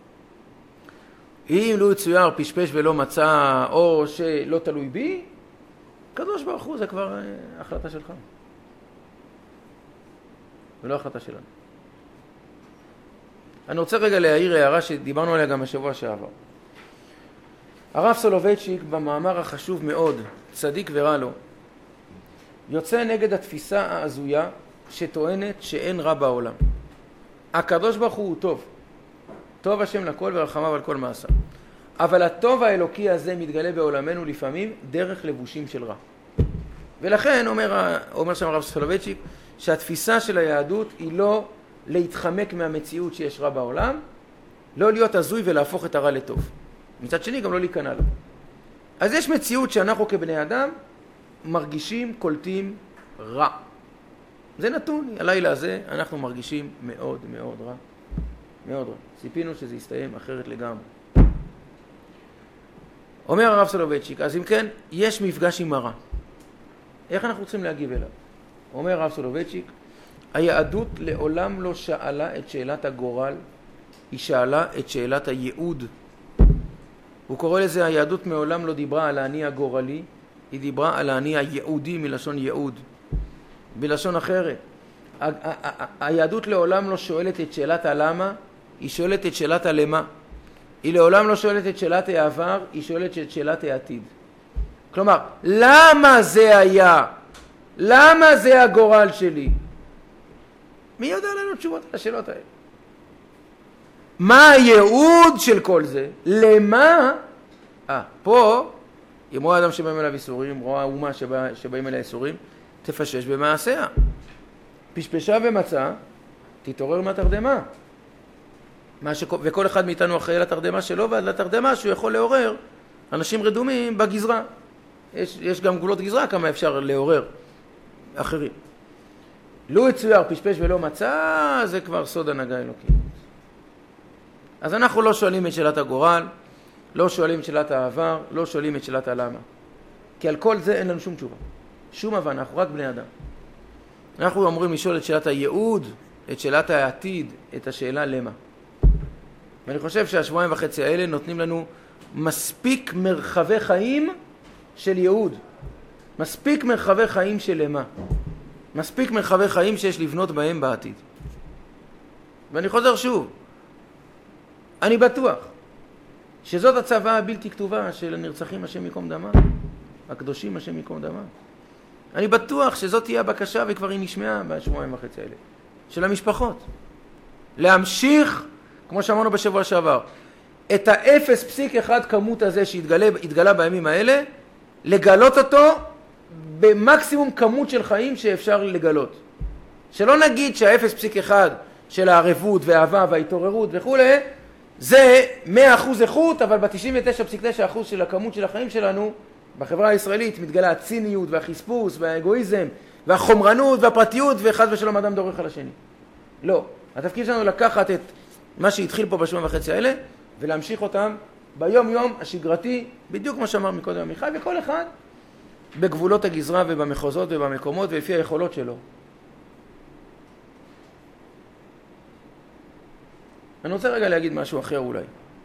[SPEAKER 1] אם לא יצויר פשפש ולא מצא, או שלא תלוי בי, קדוש ברוך הוא, זה כבר החלטה שלך. ולא החלטה שלנו. אני רוצה רגע להעיר הערה שדיברנו עליה גם בשבוע שעבר. הרב סולובייצ'יק במאמר החשוב מאוד, צדיק ורע לו, יוצא נגד התפיסה ההזויה שטוענת שאין רע בעולם. הקדוש ברוך הוא טוב. טוב השם לכל ורחמיו על כל מעשה. אבל הטוב האלוקי הזה מתגלה בעולמנו לפעמים דרך לבושים של רע. ולכן אומר שם הרב סולובייצ'יק שהתפיסה של היהדות היא לא להתחמק מהמציאות שיש רע בעולם, לא להיות הזוי ולהפוך את הרע לטוב. מצד שני גם לא להיכנע לו. אז יש מציאות שאנחנו כבני אדם מרגישים, קולטים רע. זה נתון, הלילה הזה אנחנו מרגישים מאוד מאוד רע. מאוד רע. ציפינו שזה יסתיים אחרת לגמרי. אומר הרב סולובייצ'יק, אז אם כן, יש מפגש עם הרע. איך אנחנו צריכים להגיב אליו? אומר הרב סולובייצ'יק, היהדות לעולם לא שאלה את שאלת הגורל, היא שאלה את שאלת הייעוד. הוא קורא לזה, היהדות מעולם לא דיברה על האני הגורלי, היא דיברה על האני הייעודי מלשון ייעוד. בלשון אחרת, היהדות לעולם לא שואלת את שאלת הלמה, היא שואלת את שאלת הלמה. היא לעולם לא שואלת את שאלת העבר, היא שואלת את שאלת העתיד. כלומר, למה זה היה? למה זה הגורל שלי? מי יודע לנו תשובות על השאלות האלה? מה הייעוד של כל זה? למה? פה, אם רואה אדם שבאים אליו איסורים, רואה אומה שבאים אליה איסורים, תפשש במעשיה. פשפשה ומצא, תתעורר מהתרדמה. וכל אחד מאיתנו אחראי לתרדמה שלו, ועד לתרדמה שהוא יכול לעורר אנשים רדומים בגזרה. יש גם גבולות גזרה כמה אפשר לעורר אחרים. לו יצויר פשפש ולא מצא, זה כבר סוד הנהגה אלוקית. אז אנחנו לא שואלים את שאלת הגורל, לא שואלים את שאלת העבר, לא שואלים את שאלת הלמה. כי על כל זה אין לנו שום תשובה. שום הבנה, אנחנו רק בני אדם. אנחנו אמורים לשאול את שאלת הייעוד, את שאלת העתיד, את השאלה למה. ואני חושב שהשבועיים וחצי האלה נותנים לנו מספיק מרחבי חיים של ייעוד. מספיק מרחבי חיים של למה. מספיק מרחבי חיים שיש לבנות בהם בעתיד. ואני חוזר שוב. אני בטוח שזאת הצוואה הבלתי כתובה של הנרצחים השם יקום דמם, הקדושים השם יקום דמם. אני בטוח שזאת תהיה הבקשה, וכבר היא נשמעה בשבועיים וחצי האלה, של המשפחות. להמשיך, כמו שאמרנו בשבוע שעבר, את ה-0.1 כמות הזה שהתגלה בימים האלה, לגלות אותו במקסימום כמות של חיים שאפשר לגלות. שלא נגיד שה-0.1 של הערבות והאהבה וההתעוררות וכו', זה 100% איכות, אבל ב-99.9% של הכמות של החיים שלנו, בחברה הישראלית, מתגלה הציניות והחספוס והאגואיזם והחומרנות והפרטיות, וחס ושלום אדם דורך על השני. לא. התפקיד שלנו לקחת את מה שהתחיל פה בשבועיים וחצי האלה, ולהמשיך אותם ביום יום השגרתי, בדיוק כמו שאמר מקודם עמיחי, וכל אחד בגבולות הגזרה ובמחוזות ובמקומות ולפי היכולות שלו. אני רוצה רגע להגיד משהו אחר אולי.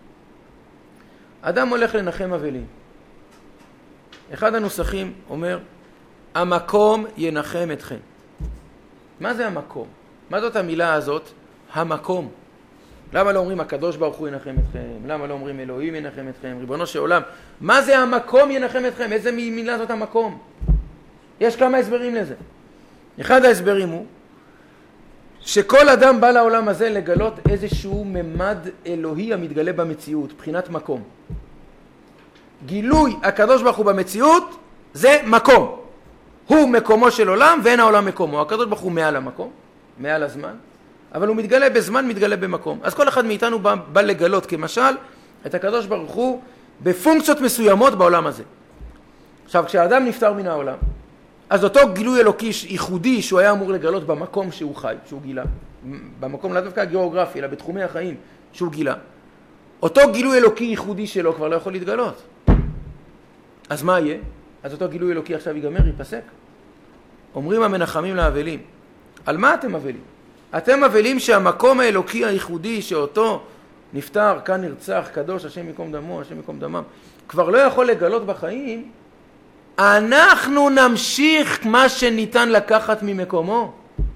[SPEAKER 1] אדם הולך לנחם אבלים. אחד הנוסחים אומר, המקום ינחם אתכם. מה זה המקום? מה זאת המילה הזאת? המקום. למה לא אומרים הקדוש ברוך הוא ינחם אתכם? למה לא אומרים אלוהים ינחם אתכם? ריבונו של עולם. מה זה המקום ינחם אתכם? איזה מילה זאת המקום? יש כמה הסברים לזה. אחד ההסברים הוא שכל אדם בא לעולם הזה לגלות איזשהו ממד אלוהי המתגלה במציאות, בחינת מקום. גילוי הקדוש ברוך הוא במציאות זה מקום. הוא מקומו של עולם ואין העולם מקומו. הקדוש ברוך הוא מעל המקום, מעל הזמן, אבל הוא מתגלה בזמן, מתגלה במקום. אז כל אחד מאיתנו בא לגלות כמשל את הקדוש ברוך הוא בפונקציות מסוימות בעולם הזה. עכשיו, כשהאדם נפטר מן העולם, אז אותו גילוי אלוקי ייחודי שהוא היה אמור לגלות במקום שהוא חי, שהוא גילה, במקום לא דווקא הגיאוגרפי, אלא בתחומי החיים שהוא גילה, אותו גילוי אלוקי ייחודי שלו כבר לא יכול להתגלות. אז מה יהיה? אז אותו גילוי אלוקי עכשיו ייגמר, ייפסק. אומרים המנחמים לאבלים, על מה אתם אבלים? אתם אבלים שהמקום האלוקי הייחודי שאותו נפטר, כאן נרצח, קדוש, השם יקום דמו, השם יקום דמם, כבר לא יכול לגלות בחיים. אנחנו נמשיך מה שניתן לקחת ממקומו.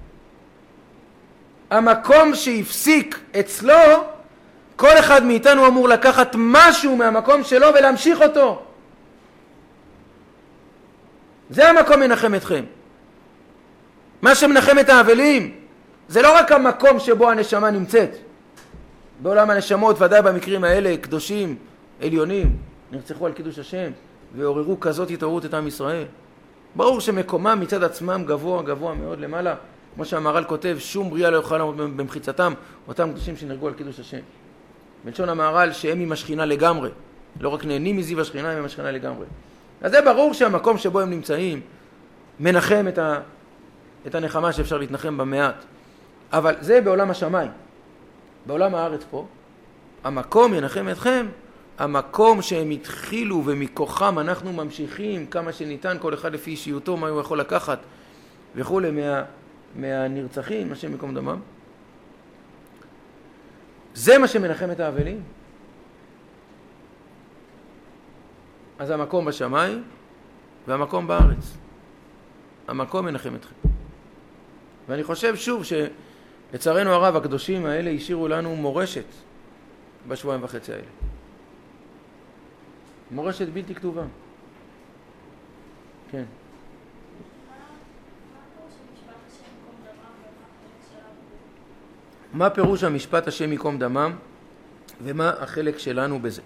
[SPEAKER 1] המקום שהפסיק אצלו, כל אחד מאיתנו אמור לקחת משהו מהמקום שלו ולהמשיך אותו. זה המקום ינחם אתכם. מה שמנחם את האבלים, זה לא רק המקום שבו הנשמה נמצאת. בעולם הנשמות, ודאי במקרים האלה, קדושים, עליונים, נרצחו על קידוש השם, ועוררו כזאת התעוררות את עם ישראל. ברור שמקומם מצד עצמם גבוה, גבוה מאוד למעלה. כמו שהמהר"ל כותב, שום בריאה לא יוכל לעמוד במחיצתם, אותם קדושים שנרגו על קידוש השם. בלשון המהר"ל שהם עם השכינה לגמרי. לא רק נהנים מזיו השכינה, הם עם השכינה לגמרי. אז זה ברור שהמקום שבו הם נמצאים מנחם את הנחמה שאפשר להתנחם במעט. אבל זה בעולם השמיים. בעולם הארץ פה, המקום ינחם אתכם, המקום שהם התחילו ומכוחם אנחנו ממשיכים כמה שניתן, כל אחד לפי אישיותו, מה הוא יכול לקחת וכו' מהנרצחים, השם יקום דמם. זה מה שמנחם את האבלים. אז המקום בשמיים והמקום בארץ. המקום מנחם אתכם. ואני חושב שוב שלצערנו הרב הקדושים האלה השאירו לנו מורשת בשבועיים וחצי האלה. מורשת בלתי כתובה. כן. מה פירוש המשפט השם יקום דמם ומה החלק שלנו בזה?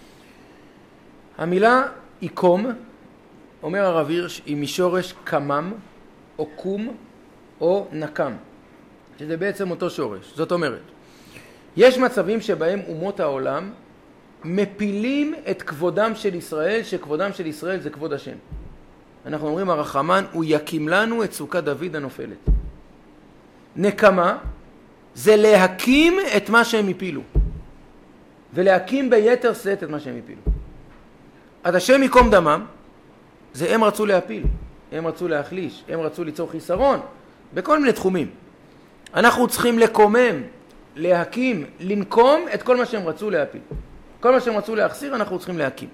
[SPEAKER 1] המילה יקום, אומר הרב הירש, היא משורש קמם או קום או נקם, שזה בעצם אותו שורש. זאת אומרת, יש מצבים שבהם אומות העולם מפילים את כבודם של ישראל, שכבודם של ישראל זה כבוד השם. אנחנו אומרים הרחמן, הוא יקים לנו את סוכת דוד הנופלת. נקמה זה להקים את מה שהם הפילו, ולהקים ביתר שאת את מה שהם הפילו. עד השם יקום דמם, זה הם רצו להפיל, הם רצו להחליש, הם רצו ליצור חיסרון, בכל מיני תחומים. אנחנו צריכים לקומם, להקים, לנקום את כל מה שהם רצו להפיל. כל מה שהם רצו להחסיר אנחנו צריכים להקים.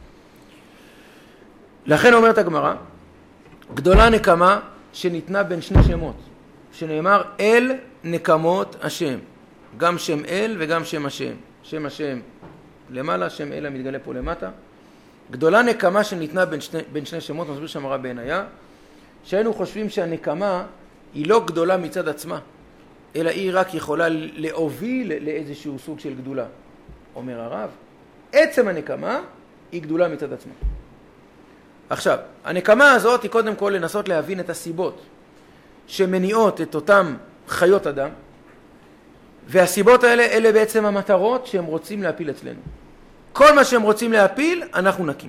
[SPEAKER 1] לכן אומרת הגמרא, גדולה נקמה שניתנה בין שני שמות, שנאמר אל נקמות השם, גם שם אל וגם שם השם, שם השם למעלה, שם אל המתגלה פה למטה. גדולה נקמה שניתנה בין שני שמות, מסביר שם הרב בעיניה, שהיינו חושבים שהנקמה היא לא גדולה מצד עצמה, אלא היא רק יכולה להוביל לאיזשהו סוג של גדולה. אומר הרב, עצם הנקמה היא גדולה מצד עצמה. עכשיו, הנקמה הזאת היא קודם כל לנסות להבין את הסיבות שמניעות את אותם חיות אדם, והסיבות האלה, אלה בעצם המטרות שהם רוצים להפיל אצלנו. כל מה שהם רוצים להפיל, אנחנו נקים.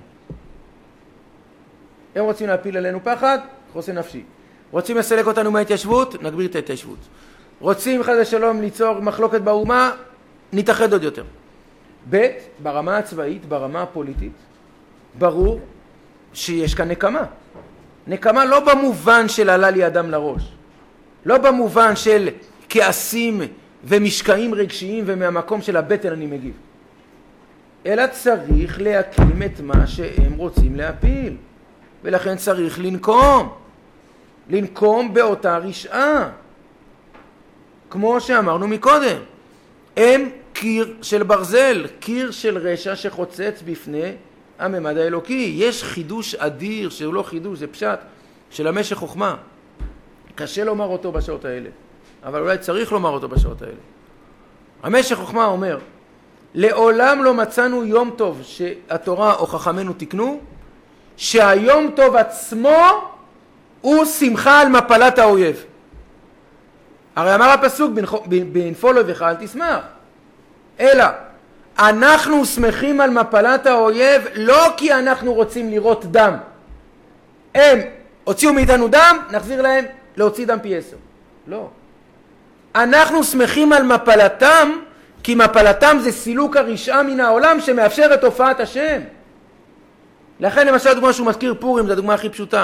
[SPEAKER 1] הם רוצים להפיל עלינו פחד, חוסן נפשי. רוצים לסלק אותנו מההתיישבות, נגביר את ההתיישבות. רוצים חס ושלום ליצור מחלוקת באומה, נתאחד עוד יותר. ב' ברמה הצבאית, ברמה הפוליטית, ברור שיש כאן נקמה. נקמה לא במובן של עלה לי אדם לראש. לא במובן של כעסים ומשקעים רגשיים ומהמקום של הבטן אני מגיב. אלא צריך להקים את מה שהם רוצים להפיל. ולכן צריך לנקום. לנקום באותה רשעה. כמו שאמרנו מקודם. הם קיר של ברזל, קיר של רשע שחוצץ בפני הממד האלוקי. יש חידוש אדיר, שהוא לא חידוש, זה פשט, של המשך חוכמה. קשה לומר אותו בשעות האלה, אבל אולי צריך לומר אותו בשעות האלה. המשך חוכמה אומר, לעולם לא מצאנו יום טוב שהתורה או חכמינו תקנו, שהיום טוב עצמו הוא שמחה על מפלת האויב. הרי אמר הפסוק, בנפול אויבך אל תשמח. אלא, אנחנו שמחים על מפלת האויב לא כי אנחנו רוצים לראות דם. הם הוציאו מאיתנו דם, נחזיר להם להוציא דם פי 10. לא. אנחנו שמחים על מפלתם, כי מפלתם זה סילוק הרשעה מן העולם שמאפשר את הופעת השם. לכן למשל הדוגמה שהוא מזכיר פורים, זו הדוגמה הכי פשוטה.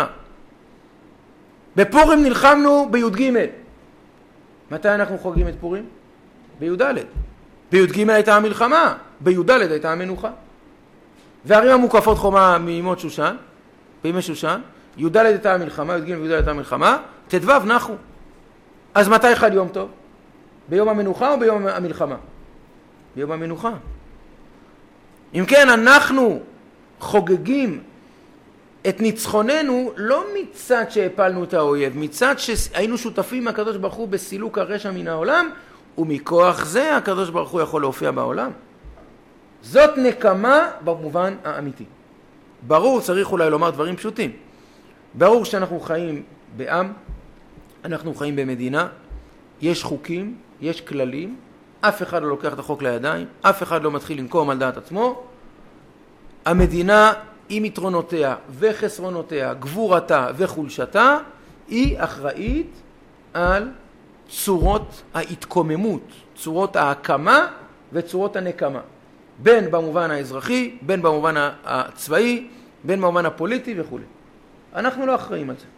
[SPEAKER 1] בפורים נלחמנו בי"ג. מתי אנחנו חוגגים את פורים? בי"ד. בי"ג הייתה המלחמה, בי"ד הייתה המנוחה. והערים המוקפות חומה מימות שושן, בימי שושן, י"ד הייתה המלחמה, י"ג וי"ד הייתה המלחמה, ט"ו נחו. אז מתי חל יום טוב? ביום המנוחה או ביום המלחמה? ביום המנוחה. אם כן, אנחנו חוגגים את ניצחוננו לא מצד שהפלנו את האויב, מצד שהיינו שותפים מהקדוש ברוך הוא בסילוק הרשע מן העולם, ומכוח זה הקדוש ברוך הוא יכול להופיע בעולם. זאת נקמה במובן האמיתי. ברור, צריך אולי לומר דברים פשוטים. ברור שאנחנו חיים בעם, אנחנו חיים במדינה, יש חוקים, יש כללים, אף אחד לא לוקח את החוק לידיים, אף אחד לא מתחיל לנקום על דעת עצמו. המדינה עם יתרונותיה וחסרונותיה, גבורתה וחולשתה, היא אחראית על צורות ההתקוממות, צורות ההקמה וצורות הנקמה. בין במובן האזרחי, בין במובן הצבאי, בין במובן הפוליטי וכו'. אנחנו לא אחראים על זה.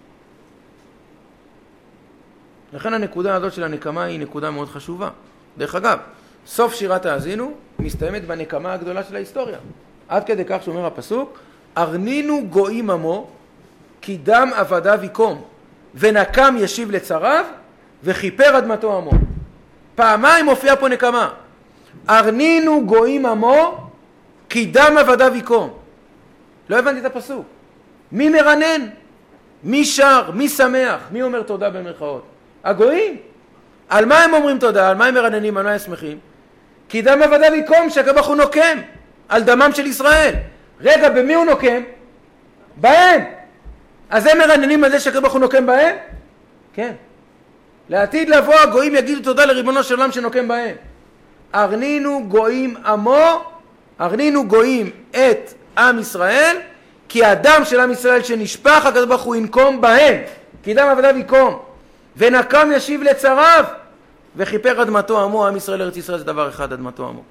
[SPEAKER 1] לכן הנקודה הזאת של הנקמה היא נקודה מאוד חשובה. דרך אגב, סוף שירת האזינו מסתיימת בנקמה הגדולה של ההיסטוריה. עד כדי כך שאומר הפסוק, ארנינו גויים עמו, כי דם עבדיו יקום, ונקם ישיב לצריו, וכיפר אדמתו עמו. פעמיים מופיע פה נקמה. ארנינו גויים עמו, כי דם עבדיו יקום. לא הבנתי את הפסוק. מי מרנן? מי שר? מי שמח? מי אומר תודה במרכאות? הגויים. על מה הם אומרים תודה? על מה הם מרננים? על מה הם שמחים? כי דם עבדיו יקום, שהקדוש הוא נוקם על דמם של ישראל. רגע, במי הוא נוקם? בהם. אז הם מרננים על זה שהקדוש הוא נוקם בהם? כן. לעתיד לבוא הגויים יגידו תודה לריבונו של עולם שנוקם בהם. ארנינו גויים עמו, ארנינו גויים את עם ישראל, כי הדם של עם ישראל שנשפך הקדוש ברוך הוא ינקום בהם, כי דם עבדיו יקום, ונקם ישיב לצריו, וכיפר אדמתו עמו. עם ישראל ארץ ישראל זה דבר אחד, אדמתו עמו.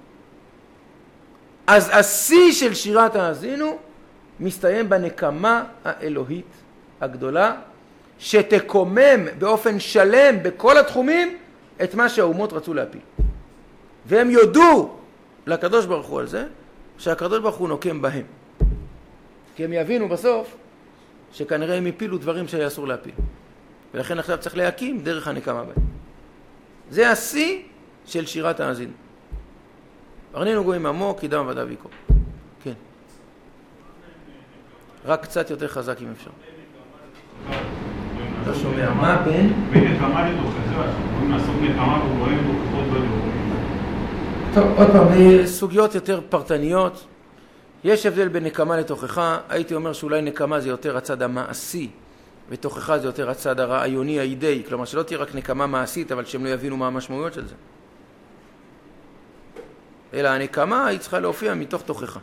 [SPEAKER 1] אז השיא של שירת האזינו מסתיים בנקמה האלוהית הגדולה, שתקומם באופן שלם בכל התחומים את מה שהאומות רצו להפיל. והם יודו לקדוש ברוך הוא על זה, שהקדוש ברוך הוא נוקם בהם. כי הם יבינו בסוף שכנראה הם הפילו דברים שהיה אסור להפיל. ולכן עכשיו צריך להקים דרך הנקמה בהם. זה השיא של שירת האזינו. הרנינו גויים עמו, כי דם ודע ויקום. כן. רק קצת יותר חזק אם אפשר. אתה שומע מה בין?
[SPEAKER 5] בנקמה לתוכחה, יכולים לעשות נקמה וגויים תוכחות בלאומים.
[SPEAKER 1] טוב, עוד פעם, בסוגיות יותר פרטניות, יש הבדל בין נקמה לתוכחה. הייתי אומר שאולי נקמה זה יותר הצד המעשי, ותוכחה זה יותר הצד הרעיוני, האידאי. כלומר, שלא תהיה רק נקמה מעשית, אבל שהם לא יבינו מה המשמעויות של זה. אלא הנקמה היא צריכה להופיע מתוך תוכחה.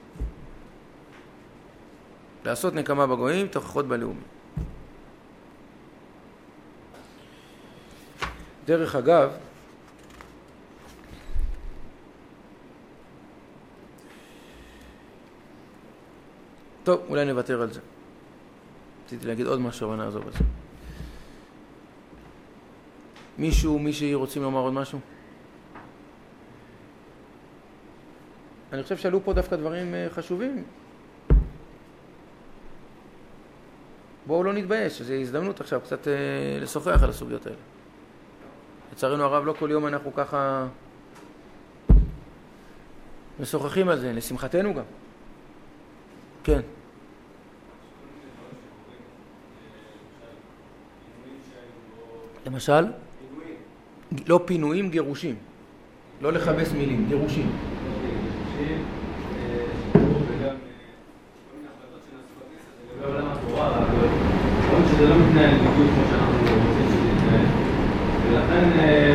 [SPEAKER 1] לעשות נקמה בגויים, תוכחות בלאומים. דרך אגב, טוב, אולי נוותר על זה. רציתי להגיד עוד משהו, אבל נעזוב על זה. מישהי רוצים לומר עוד משהו? אני חושב שעלו פה דווקא דברים חשובים. בואו לא נתבייש, זו הזדמנות עכשיו קצת לשוחח על הסוגיות האלה. לצערנו הרב, לא כל יום אנחנו ככה משוחחים על זה, לשמחתנו גם. כן. למשל? לא פינויים, גירושים. לא לחפש מילים, גירושים.
[SPEAKER 3] וגם כל מיני החלטות שנעשו בכנסת לגבי עולם התורה, אבל שזה לא מתנהל בדיוק כמו שאנחנו רוצים שזה יתנהל. ולכן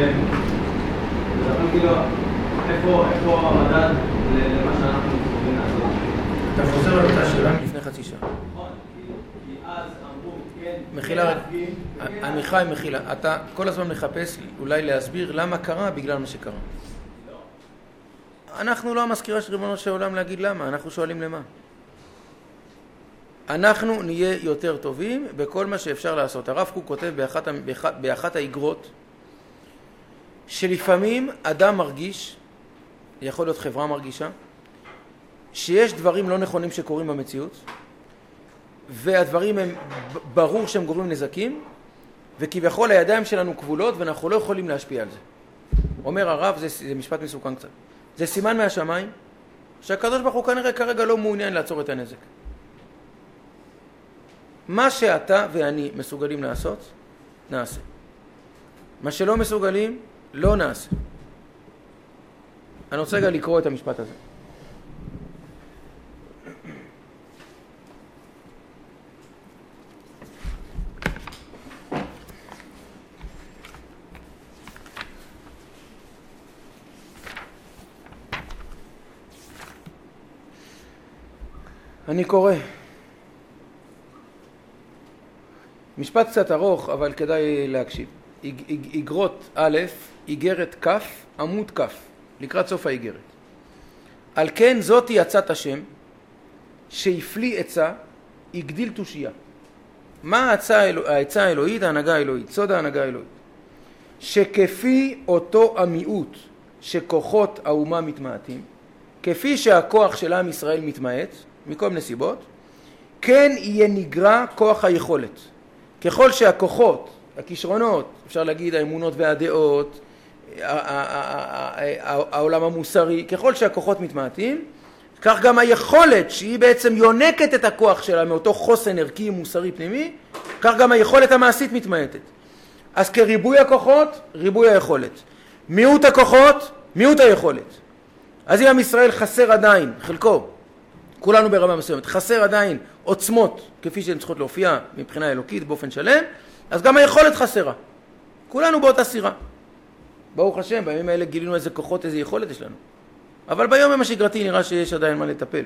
[SPEAKER 3] כאילו, איפה המדד למה שאנחנו יכולים לעשות?
[SPEAKER 1] אתה חוזר על אותה שאלה לפני חצי שעה.
[SPEAKER 3] נכון, כי אז אמרו, כן,
[SPEAKER 1] מחילה, עמיחי מחילה, אתה כל הזמן מחפש אולי להסביר למה קרה בגלל מה שקרה. אנחנו לא המזכירה של ריבונו של עולם להגיד למה, אנחנו שואלים למה. אנחנו נהיה יותר טובים בכל מה שאפשר לעשות. הרב קוק כותב באחת האגרות, שלפעמים אדם מרגיש, יכול להיות חברה מרגישה, שיש דברים לא נכונים שקורים במציאות, והדברים הם ברור שהם גורמים נזקים, וכביכול הידיים שלנו כבולות ואנחנו לא יכולים להשפיע על זה. אומר הרב, זה משפט מסוכן קצת. זה סימן מהשמיים שהקדוש ברוך הוא כנראה כרגע לא מעוניין לעצור את הנזק. מה שאתה ואני מסוגלים לעשות, נעשה. מה שלא מסוגלים, לא נעשה. אני רוצה רגע לקרוא את המשפט הזה. אני קורא. משפט קצת ארוך, אבל כדאי להקשיב. איגרות א', איגרת כ', עמוד כ', לקראת סוף האיגרת. על כן זאתי עצת השם, שהפליא עצה, יגדיל תושייה. מה העצה האלוהית, ההנהגה האלוהית, סוד ההנהגה האלוהית? שכפי אותו המיעוט שכוחות האומה מתמעטים, כפי שהכוח של עם ישראל מתמעט, מכל מיני סיבות, כן יהיה נגרע כוח היכולת. ככל שהכוחות, הכישרונות, אפשר להגיד האמונות והדעות, העולם המוסרי, ככל שהכוחות מתמעטים, כך גם היכולת שהיא בעצם יונקת את הכוח שלה מאותו חוסן ערכי מוסרי פנימי, כך גם היכולת המעשית מתמעטת. אז כריבוי הכוחות, ריבוי היכולת. מיעוט הכוחות, מיעוט היכולת. אז אם עם ישראל חסר עדיין, חלקו, כולנו ברמה מסוימת, חסר עדיין עוצמות כפי שהן צריכות להופיע מבחינה אלוקית באופן שלם, אז גם היכולת חסרה. כולנו באותה סירה. ברוך השם, בימים האלה גילינו איזה כוחות, איזה יכולת יש לנו. אבל ביום השגרתי נראה שיש עדיין מה לטפל.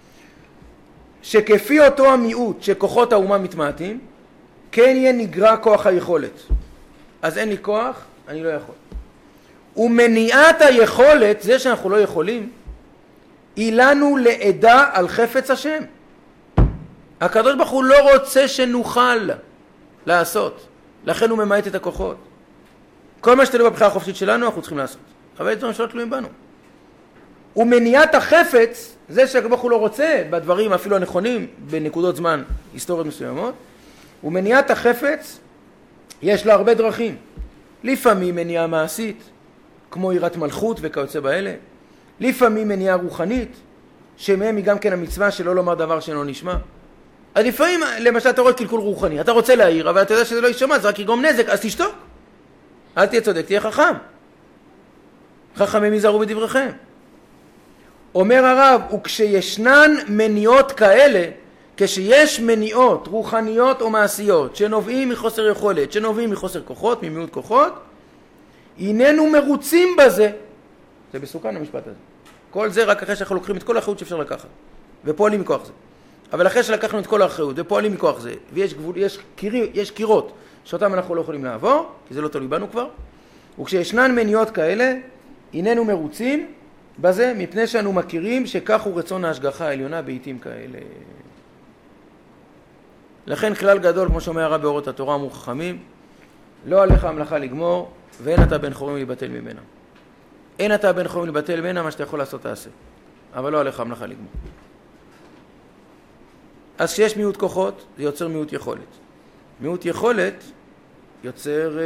[SPEAKER 1] שכפי אותו המיעוט שכוחות האומה מתמעטים, כן יהיה נגרע כוח היכולת. אז אין לי כוח, אני לא יכול. ומניעת היכולת, זה שאנחנו לא יכולים, היא לנו לעדה על חפץ השם. הקדוש ברוך הוא לא רוצה שנוכל לעשות, לכן הוא ממעט את הכוחות. כל מה שתלוי בבחירה החופשית שלנו אנחנו צריכים לעשות, אבל יש דברים שלא תלויים בנו. ומניעת החפץ זה שהקדוש הוא לא רוצה בדברים אפילו הנכונים בנקודות זמן היסטוריות מסוימות, ומניעת החפץ יש לה הרבה דרכים. לפעמים מניעה מעשית, כמו יראת מלכות וכיוצא באלה. לפעמים מניעה רוחנית, שמהם היא גם כן המצווה שלא לומר דבר שאינו נשמע. אז לפעמים, למשל, אתה רואה קלקול רוחני, אתה רוצה להעיר, אבל אתה יודע שזה לא יישמע, זה רק יגרום נזק, אז תשתוק. אל תהיה צודק, תהיה חכם. חכמים ייזהרו בדבריכם. אומר הרב, וכשישנן מניעות כאלה, כשיש מניעות רוחניות או מעשיות, שנובעים מחוסר יכולת, שנובעים מחוסר כוחות, ממיעוט כוחות, איננו מרוצים בזה. זה מסוכן המשפט הזה. כל זה רק אחרי שאנחנו לוקחים את כל האחריות שאפשר לקחת, ופועלים מכוח זה. אבל אחרי שלקחנו את כל האחריות ופועלים מכוח זה, ויש גבול, יש קירות שאותם אנחנו לא יכולים לעבור, כי זה לא תלוי בנו כבר, וכשישנן מניעות כאלה, איננו מרוצים בזה, מפני שאנו מכירים שכך הוא רצון ההשגחה העליונה בעיתים כאלה. לכן כלל גדול, כמו שאומר הרב באורות התורה, אמרו חכמים, לא עליך המלאכה לגמור, ואין אתה בן חורין להיבטל ממנה. אין אתה בן חורין להיבטל ממנה, מה שאתה יכול לעשות תעשה. אבל לא עליך המלאכה לגמור. אז כשיש מיעוט כוחות, זה יוצר מיעוט יכולת. מיעוט יכולת יוצר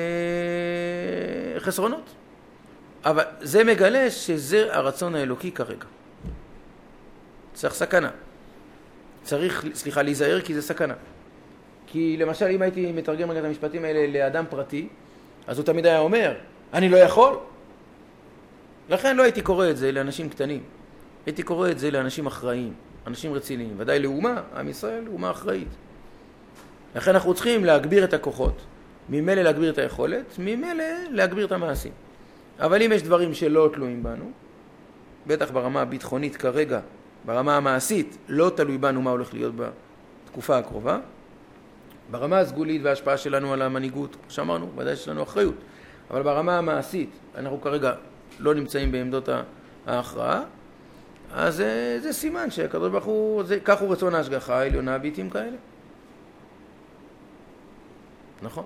[SPEAKER 1] חסרונות. אבל זה מגלה שזה הרצון האלוקי כרגע. צריך סכנה. צריך, להיזהר כי זה סכנה. כי למשל אם הייתי מתרגם את המשפטים האלה לאדם פרטי, אז הוא תמיד היה אומר, אני לא יכול. לכן לא הייתי קורא את זה לאנשים קטנים. הייתי קורא את זה לאנשים אחראיים, אנשים רציניים. ודאי לאומה, עם ישראל, אומה אחראית. לכן אנחנו צריכים להגביר את הכוחות, ממילא להגביר את היכולת, ממילא להגביר את המעשים. אבל אם יש דברים שלא תלויים בנו, בטח ברמה הביטחונית כרגע, ברמה המעשית, לא תלוי בנו מה הולך להיות בתקופה הקרובה. ברמה הסגולית וההשפעה שלנו על המנהיגות, כמו שאמרנו, ודאי יש לנו אחריות. אבל ברמה המעשית, אנחנו כרגע לא נמצאים בעמדות ההכרעה, אז זה סימן שהקדוש ברוך הוא, כך הוא רצון ההשגחה העליונה בעיתים כאלה. נכון.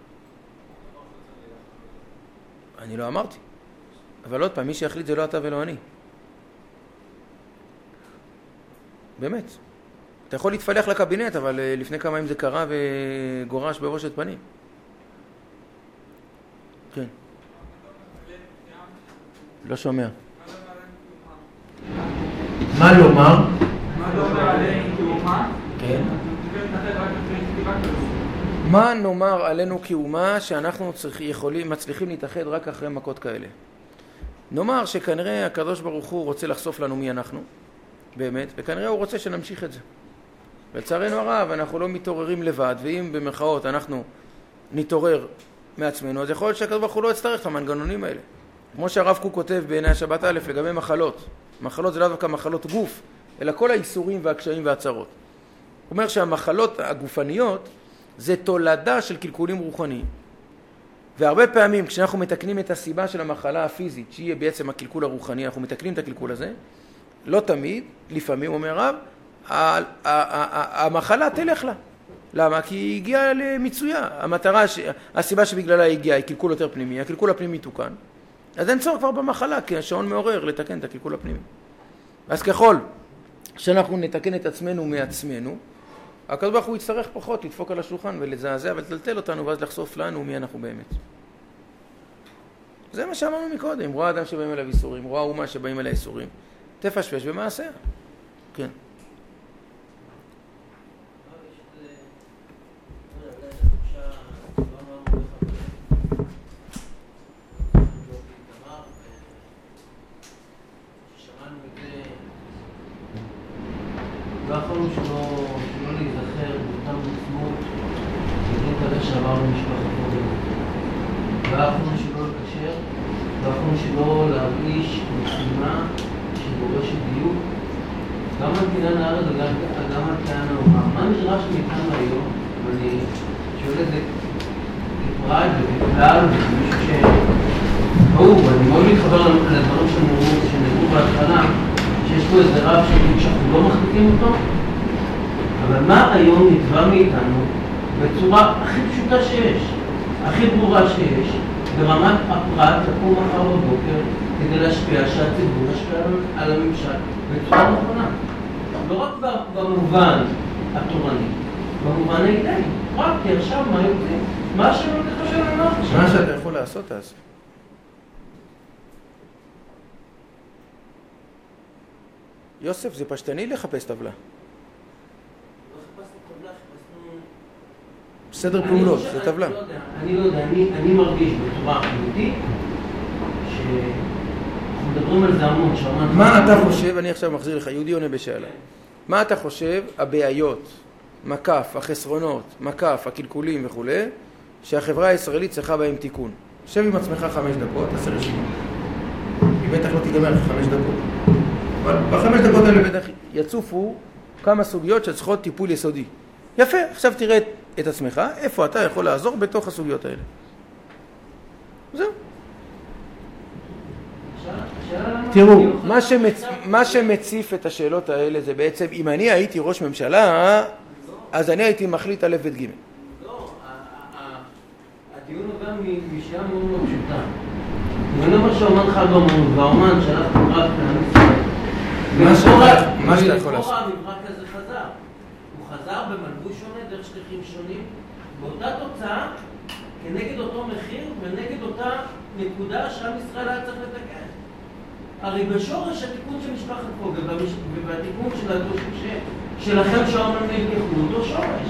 [SPEAKER 1] אני לא אמרתי. אבל עוד פעם, מי שיחליט זה לא אתה ולא אני. באמת. אתה יכול להתפלח לקבינט, אבל לפני כמה ימים זה קרה וגורש בראשת פנים. כן. לא שומע. מה לומר?
[SPEAKER 6] מה לומר עלינו כאומה?
[SPEAKER 1] כן. מה נאמר עלינו כאומה שאנחנו מצליחים להתאחד רק אחרי מכות כאלה? נאמר שכנראה הקדוש ברוך הוא רוצה לחשוף לנו מי אנחנו, באמת, וכנראה הוא רוצה שנמשיך את זה. לצערנו הרב, אנחנו לא מתעוררים לבד, ואם במרכאות אנחנו נתעורר מעצמנו, אז יכול להיות שהקדוש ברוך הוא לא יצטרך את המנגנונים האלה. כמו שהרב קוק כותב בעיני השבת א' לגבי מחלות. מחלות זה לא דווקא מחלות גוף, אלא כל האיסורים והקשיים והצרות. הוא אומר שהמחלות הגופניות זה תולדה של קלקולים רוחניים. והרבה פעמים כשאנחנו מתקנים את הסיבה של המחלה הפיזית, שהיא בעצם הקלקול הרוחני, אנחנו מתקנים את הקלקול הזה, לא תמיד, לפעמים אומר הרב, המחלה תלך לה. למה? כי היא הגיעה למיצויה. הסיבה שבגללה היא הגיעה היא קלקול יותר פנימי, הקלקול הפנימי תוקן. אז אין צורך כבר במחלה, כי השעון מעורר לתקן את הקלקול הפנימי. אז ככל שאנחנו נתקן את עצמנו מעצמנו, הקדוש ברוך הוא יצטרך פחות לדפוק על השולחן ולזעזע ולטלטל אותנו, ואז לחשוף לנו מי אנחנו באמת. זה מה שאמרנו מקודם, רואה אדם שבאים אליו איסורים, רואה אומה שבאים אליו איסורים, תפשפש במעשיה. כן.
[SPEAKER 7] לא יכולנו שלא להיזכר באותם מצוות בגלל כזה שעברנו משפחת קודם. לא יכולנו שלא לקשר, לא יכולנו שלא להרגיש משימה שדורשת דיוק. גם על קניין הארץ וגם על קניין האומה. מה נדרש מאיתנו היום? ואני שואל את זה כפרט וככלל וכמישהו ברור, ואני מאוד מתחבר לדברים שנאמרו בהתחלה, שיש פה איזה רב שאנחנו לא מחליטים אותו, אבל מה היום נתבע מאיתנו בצורה הכי פשוטה שיש, הכי ברורה שיש, ברמת הפרט לקום מחר בבוקר כדי להשפיע שהציבור ישפיע על הממשל בצורה נכונה. לא רק במובן התורני, במובן האידאי. רק כי עכשיו מה יוצאים? מה שלא תחשב לנו עכשיו?
[SPEAKER 1] מה שאתה יכול לעשות, תעשה. יוסף, זה פשטני לחפש טבלה. סדר פעולות, זה טבלה.
[SPEAKER 7] אני לא יודע, אני מרגיש בצורה אמיתית שאנחנו מדברים על זה המון, שאמרנו...
[SPEAKER 1] מה אתה חושב, אני עכשיו מחזיר לך, יהודי עונה בשאלה. מה אתה חושב, הבעיות, מקף, החסרונות, מקף, הקלקולים וכו', שהחברה הישראלית צריכה בהם תיקון? שב עם עצמך 5 דקות, תעשה רשימה. היא בטח לא תיגמר 5 דקות. אבל ב5 דקות האלה בטח יצופו כמה סוגיות שצריכות טיפול יסודי. יפה, עכשיו תראה את עצמך, איפה אתה יכול לעזור בתוך הסוגיות האלה. זהו. תראו, מה שמציף את השאלות האלה זה בעצם, אם אני הייתי ראש ממשלה, אז אני הייתי מחליט א' ב' ג'.
[SPEAKER 7] לא, הדיון נובע משאלה מאוד לא פשוטה. ואני אומר שאומן חד אומנות, והאומן שלח מברק
[SPEAKER 1] מה שאתה יכול לעשות?
[SPEAKER 7] המברק הזה חזר. הוא חזר במלבוש שונה, דרך שליחים שונים, באותה תוצאה, כנגד אותו מחיר ונגד אותה נקודה שעם ישראל היה צריך לתקן. הרי בשורש התיקון של משפחת פוגל ובתיקון שלכם שהאומן נלקחו אותו שורש.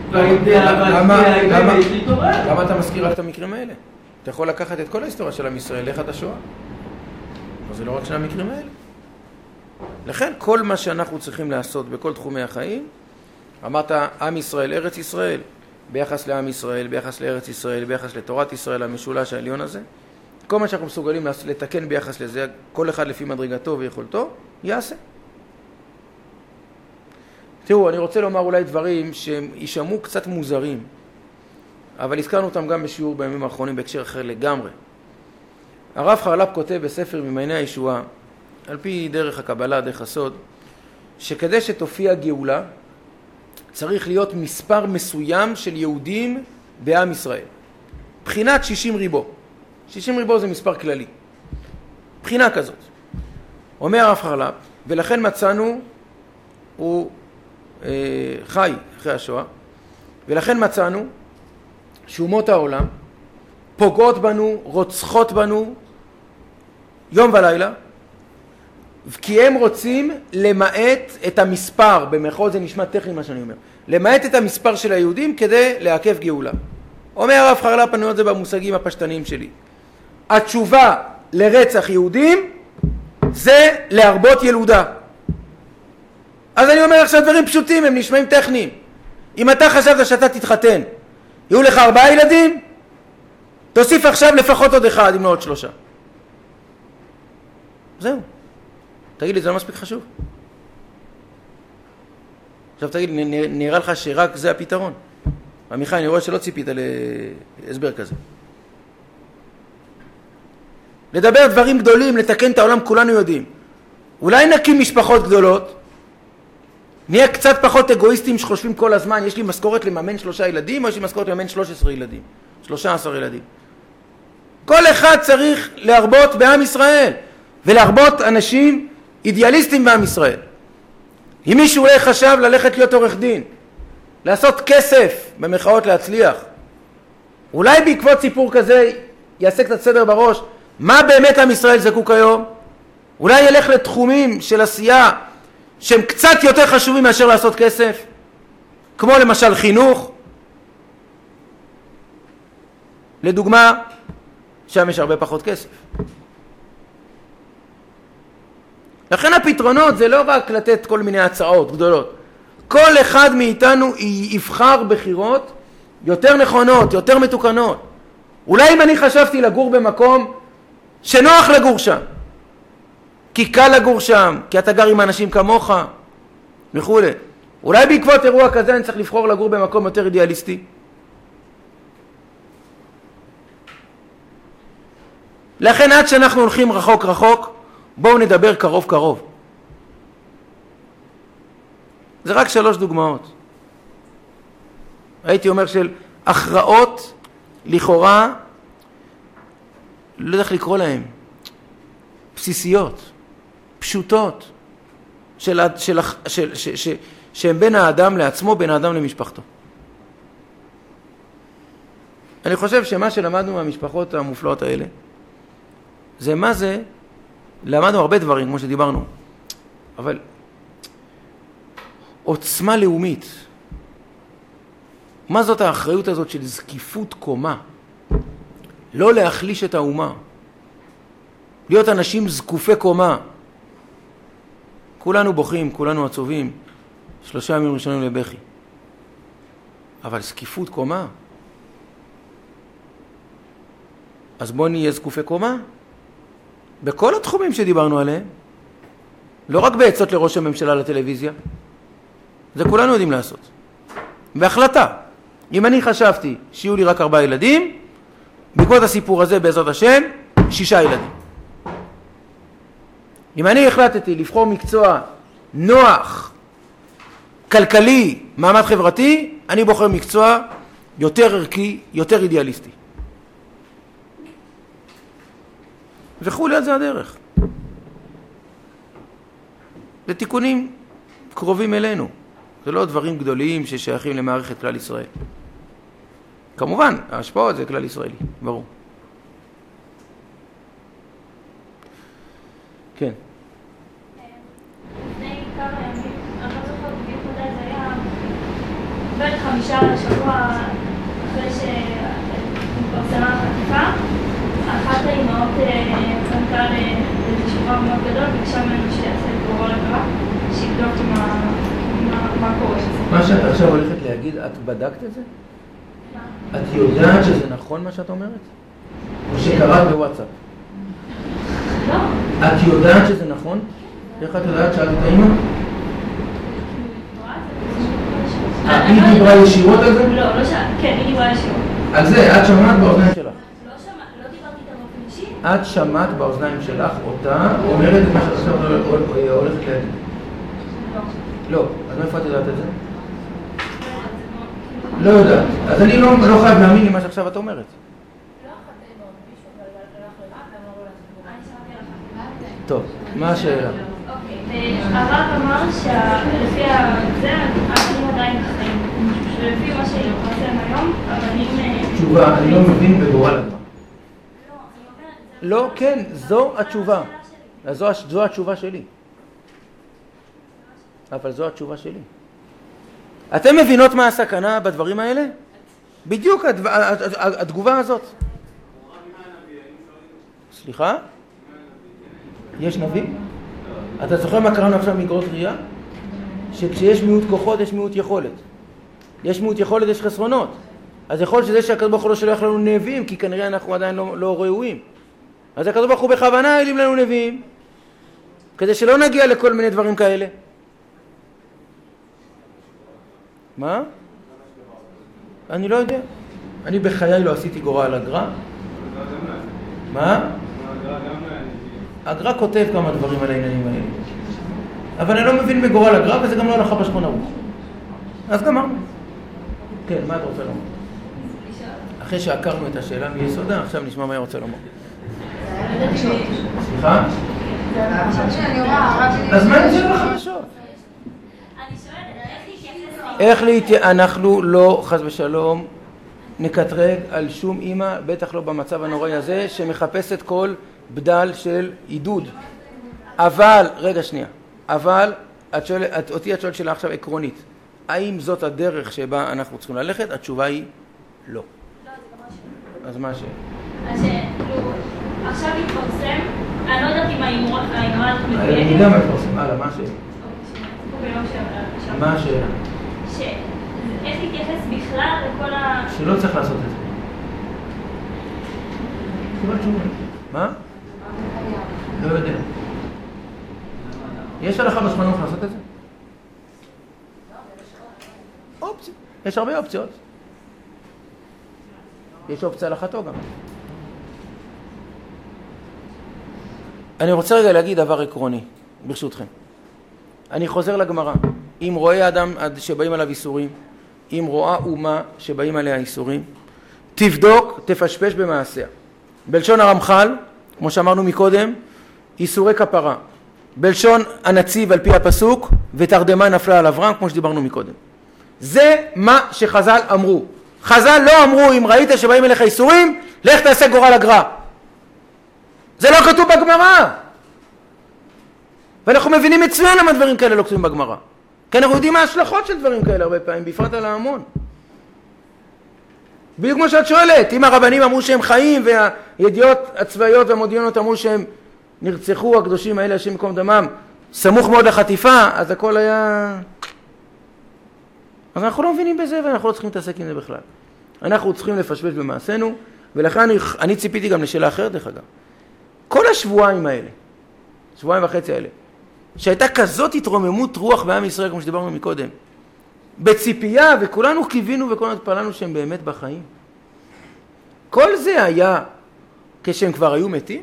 [SPEAKER 1] למה אתה מזכיר רק את המקרים האלה? אתה יכול לקחת את כל ההיסטוריה של עם ישראל, לך את השואה. אבל זה לא רק של המקרים האלה. לכן כל מה שאנחנו צריכים לעשות בכל תחומי החיים, אמרת עם ישראל, ארץ ישראל, ביחס לעם ישראל, ביחס לארץ ישראל, ביחס לתורת ישראל, המשולש העליון הזה, כל מה שאנחנו מסוגלים לתקן ביחס לזה, כל אחד לפי מדרגתו ויכולתו, יעשה. תראו, אני רוצה לומר אולי דברים שישמעו קצת מוזרים, אבל הזכרנו אותם גם בשיעור בימים האחרונים בהקשר אחר לגמרי. הרב חרל"פ כותב בספר ממעייני הישועה, על פי דרך הקבלה, דרך הסוד, שכדי שתופיע גאולה, צריך להיות מספר מסוים של יהודים בעם ישראל. בחינת 60 ריבו. 60 ריבו זה מספר כללי. בחינה כזאת. אומר הרב חרל"פ, ולכן מצאנו, הוא חי אחרי השואה, ולכן מצאנו שאומות העולם פוגעות בנו, רוצחות בנו, יום ולילה, כי הם רוצים למעט את המספר, במחוז זה נשמע טכני מה שאני אומר, למעט את המספר של היהודים כדי לעכב גאולה. אומר הרב חרל"פ, אני אומר את זה במושגים הפשטניים שלי. התשובה לרצח יהודים זה להרבות ילודה. אז אני אומר עכשיו דברים פשוטים, הם נשמעים טכניים. אם אתה חשבת שאתה תתחתן, יהיו לך 4 ילדים, תוסיף עכשיו לפחות עוד 1, אם לא עוד 3. זהו. תגיד לי, זה לא מספיק חשוב? עכשיו תגיד, נראה לך שרק זה הפתרון. עמיחי, אני רואה שלא ציפית להסבר כזה. לדבר דברים גדולים, לתקן את העולם, כולנו יודעים. אולי נקים משפחות גדולות, נהיה קצת פחות אגואיסטים שחושבים כל הזמן, יש לי משכורת לממן 3 ילדים, או יש לי משכורת לממן 13 ילדים, 13 ילדים. כל אחד צריך להרבות בעם ישראל, ולהרבות אנשים אידיאליסטים בעם ישראל. אם מישהו אולי חשב ללכת להיות עורך דין, לעשות כסף, במחאות להצליח, אולי בעקבות סיפור כזה יעשה קצת סדר בראש, מה באמת עם ישראל זקוק היום? אולי ילך לתחומים של עשייה שהם קצת יותר חשובים מאשר לעשות כסף, כמו למשל חינוך. לדוגמה, שם יש הרבה פחות כסף. לכן הפתרונות זה לא רק לתת כל מיני הצעות גדולות. כל אחד מאיתנו יבחר בחירות יותר נכונות, יותר מתוקנות. אולי אם אני חשבתי לגור במקום שנוח לגור שם, כי קל לגור שם, כי אתה גר עם אנשים כמוך וכו'. אולי בעקבות אירוע כזה אני צריך לבחור לגור במקום יותר אידיאליסטי. לכן עד שאנחנו הולכים רחוק רחוק, בואו נדבר קרוב קרוב. זה רק 3 דוגמאות. הייתי אומר של הכרעות לכאורה, לא יודע איך לקרוא להם, בסיסיות, פשוטות, שהם בין האדם לעצמו, בין האדם למשפחתו. אני חושב שמה שלמדנו מהמשפחות המופלאות האלה, זה מה זה, למדנו הרבה דברים, כמו שדיברנו, אבל עוצמה לאומית. מה זאת האחריות הזאת של זקיפות קומה? לא להחליש את האומה. להיות אנשים זקופי קומה. כולנו בוכים, כולנו עצובים. 3 ימים ראשונים לבכי. אבל זקיפות קומה? אז בואו נהיה זקופי קומה. בכל התחומים שדיברנו עליהם. לא רק בעצות לראש הממשלה לטלוויזיה. זה כולנו יודעים לעשות. בהחלטה. אם אני חשבתי שיהיו לי רק 4 ילדים, בעקבות הסיפור הזה בעזרת השם, 6 ילדים. אם אני החלטתי לבחור מקצוע נוח, כלכלי, מעמד חברתי, אני בוחר מקצוע יותר ערכי, יותר אידיאליסטי. וכולי על זה הדרך. זה תיקונים קרובים אלינו. זה לא דברים גדולים ששייכים למערכת כלל ישראל. כמובן, ההשפעות זה כלל ישראלי, ברור. כן.
[SPEAKER 8] לפני כמה ימים, אני לא זוכרת בדיוק מתי זה היה, בין 5 שבוע אחרי שהתפרסמה החטיפה, אחת האימהות פנתה לתשובה מאוד גדול, ביקשה ממנו שיעשה את גורל הגרה, שיבדוק מה קורה.
[SPEAKER 1] מה שאת עכשיו הולכת להגיד, את בדקת את זה? את יודעת שזה נכון מה שאת אומרת? או שקראת בוואטסאפ?
[SPEAKER 8] לא.
[SPEAKER 1] את יודעת שזה נכון? איך את יודעת? שאלת את האמא? היא דיברה ישירות על זה?
[SPEAKER 8] לא שאלת, כן, היא דיברה ישירות.
[SPEAKER 1] על זה, את שמעת באוזניים שלך.
[SPEAKER 8] לא דיברתי איתה באופן אישי.
[SPEAKER 1] את שמעת באוזניים שלך אותה אומרת את מה שאת עכשיו הולכת להגיד. לא. אז מאיפה את יודעת את זה? לא יודעת. אז אני לא חייב להאמין למה שעכשיו את אומרת. טוב, מה השאלה?
[SPEAKER 8] אוקיי, הרב אמר שלפי זה, הבנים עדיין בחיים. ולפי מה שהתפרסם היום, הבנים...
[SPEAKER 1] תשובה, אני לא מבין בגורל הגמרא. לא, כן, זו התשובה. זו התשובה שלי. אבל זו התשובה שלי. אתם מבינות מה הסכנה בדברים האלה? בדיוק התגובה הזאת. סליחה? יש נביא? אתה זוכר מה קראנו עכשיו מגרות ראייה? שכשיש מיעוט כוחות יש מיעוט יכולת. יש מיעוט יכולת, יש חסרונות. אז יכול שזה שהקדוש ברוך הוא לא שולח לנו נביאים, כי כנראה אנחנו עדיין לא ראויים. אז הקדוש ברוך הוא בכוונה העלים לנו נביאים, כדי שלא נגיע לכל מיני דברים כאלה. מה? אני לא יודע. אני בחיי לא עשיתי גורל הגר"א. מה? הגר"א כותב כמה דברים על העניינים האלה. אבל אני לא מבין בגורל הגר"א, וזה גם לא הלכה בשולחן ערוך. אז גמרנו. כן, מה אתה רוצה לומר? אחרי שעקרנו את השאלה מיסודה, עכשיו נשמע מה היא רוצה לומר. סליחה? אז מה נשאר לחדשות? איך אנחנו לא, חס ושלום, נקטרג על שום אמא, בטח לא במצב הנוראי הזה, שמחפשת כל בדל של עידוד. אבל, רגע שנייה, אבל, אותי את שואלת שאלה עכשיו עקרונית. האם זאת הדרך שבה אנחנו צריכים ללכת? התשובה היא לא. אז מה השאלה?
[SPEAKER 8] אז עכשיו התפרסם, אני לא יודעת אם האמרה מדויקת.
[SPEAKER 1] אני יודע מה התפרסם, הלאה, מה השאלה? מה השאלה?
[SPEAKER 8] איך להתייחס בכלל לכל
[SPEAKER 1] שלא צריך לעשות את זה. מה? לא יודע. יש הלכה בשולחן ערוך לעשות את זה? אופציה. יש הרבה אופציות. יש אופציה הלכתו גם. אני רוצה רגע להגיד דבר עקרוני, ברשותכם. אני חוזר לגמרא. אם רואה אדם שבאים עליו איסורים, אם רואה אומה שבאים עליה איסורים, תבדוק, תפשפש במעשיה. בלשון הרמח"ל, כמו שאמרנו מקודם, איסורי כפרה. בלשון הנציב על פי הפסוק, ותרדמה נפלה על אברהם, כמו שדיברנו מקודם. זה מה שחז"ל אמרו. חז"ל לא אמרו, אם ראית שבאים אליך איסורים, לך תעשה גורל הגר"א. זה לא כתוב בגמרא. ואנחנו מבינים מצוין למה דברים כאלה לא כתובים בגמרא. כי אנחנו יודעים מה ההשלכות של דברים כאלה הרבה פעמים, בפרט על ההמון. בדיוק כמו שאת שואלת, אם הרבנים אמרו שהם חיים, והידיעות הצבאיות והמודיעינות אמרו שהם נרצחו, הקדושים האלה, השם יקום דמם, סמוך מאוד לחטיפה, אז הכל היה... אז אנחנו לא מבינים בזה, ואנחנו לא צריכים להתעסק עם זה בכלל. אנחנו צריכים לפשפש במעשינו, ולכן אני ציפיתי גם לשאלה אחרת, דרך אגב. כל השבועיים האלה, שבועיים וחצי האלה, שהייתה כזאת התרוממות רוח בעם ישראל, כמו שדיברנו מקודם, בציפייה, וכולנו קיווינו וכולנו התפללנו שהם באמת בחיים. כל זה היה כשהם כבר היו מתים?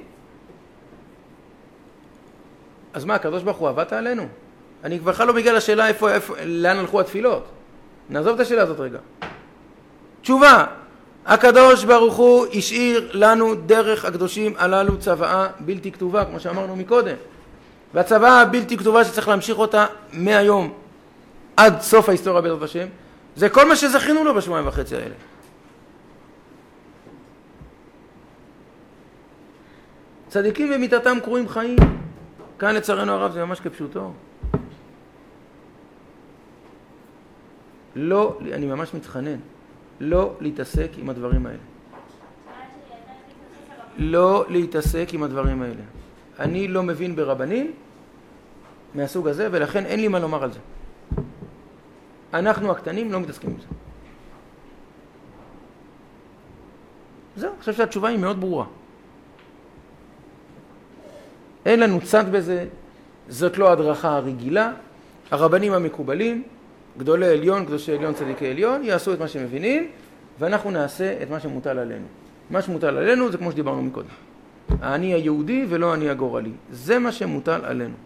[SPEAKER 1] אז מה, הקדוש ברוך הוא עבדת עלינו? אני כבר לא מגיע לשאלה לאן הלכו התפילות. נעזוב את השאלה הזאת רגע. תשובה, הקדוש ברוך הוא השאיר לנו דרך הקדושים הללו צוואה בלתי כתובה, כמו שאמרנו מקודם. והצוואה הבלתי כתובה שצריך להמשיך אותה מהיום עד סוף ההיסטוריה בעזרת השם, זה כל מה שזכינו לו בשבועיים וחצי האלה. צדיקים במיתתם קרויים חיים. כאן לצערנו הרב זה ממש כפשוטו. לא, אני ממש מתחנן, לא להתעסק עם הדברים האלה. לא להתעסק עם הדברים האלה. אני לא מבין ברבנים מהסוג הזה, ולכן אין לי מה לומר על זה. אנחנו הקטנים לא מתעסקים עם זה. זהו, אני חושב שהתשובה היא מאוד ברורה. אין לנו צד בזה, זאת לא הדרכה הרגילה. הרבנים המקובלים, גדולי עליון, קדושי עליון, צדיקי עליון, יעשו את מה שמבינים, ואנחנו נעשה את מה שמוטל עלינו. מה שמוטל עלינו זה כמו שדיברנו מקודם. אני היהודי ולא אני הגורלי. זה מה שמוטל עלינו.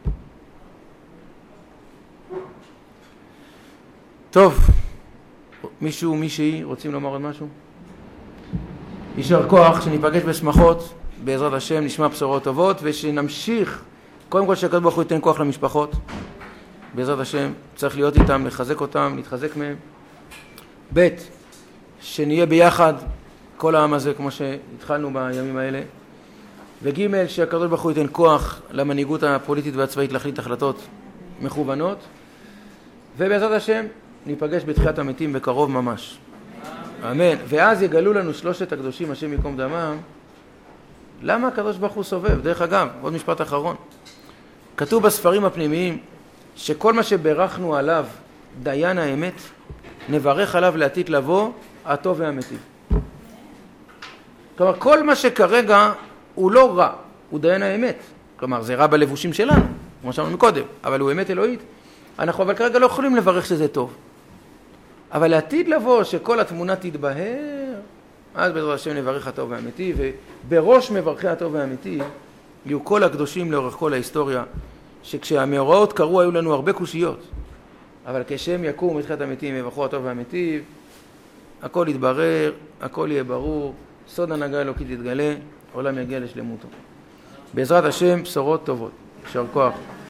[SPEAKER 1] טוב, מישהו, מישהי, רוצים לומר עוד משהו? יישר כוח, שניפגש בשמחות, בעזרת השם נשמע בשורות טובות, ושנמשיך, קודם כל שהקדוש ברוך הוא ייתן כוח למשפחות, בעזרת השם, צריך להיות איתם, לחזק אותם, להתחזק מהם. ב' שנהיה ביחד, כל העם הזה, כמו שהתחלנו בימים האלה. וג' שהקדוש ברוך הוא ייתן כוח למנהיגות הפוליטית והצבאית להחליט החלטות מכוונות. ובעזרת השם, ניפגש בתחיית המתים בקרוב ממש. אמן. ואז יגלו לנו שלושת הקדושים, השם יקום דמם, למה הקדוש ברוך הוא סובב? דרך אגב, עוד משפט אחרון. כתוב בספרים הפנימיים, שכל מה שברכנו עליו דיין האמת, נברך עליו לעתיד לבוא, הטוב והמיטיב. כלומר, כל מה שכרגע הוא לא רע, הוא דיין האמת. כלומר, זה רע בלבושים שלנו, כמו שאמרנו מקודם, אבל הוא אמת אלוהית. אנחנו אבל כרגע לא יכולים לברך שזה טוב. אבל לעתיד לבוא, שכל התמונה תתבהר, אז בעזרת השם נברך הטוב והאמיתי, ובראש מברכי הטוב והאמיתי, יהיו כל הקדושים לאורך כל ההיסטוריה, שכשהמאורעות קרו היו לנו הרבה קושיות, אבל כשהם יקום בתחיית המתים יברכו הטוב והאמיתי, הכל יתברר, הכל יהיה ברור, סוד הנהגה אלוקית יתגלה, עולם יגיע לשלמותו. בעזרת השם בשורות טובות. יישר כוח.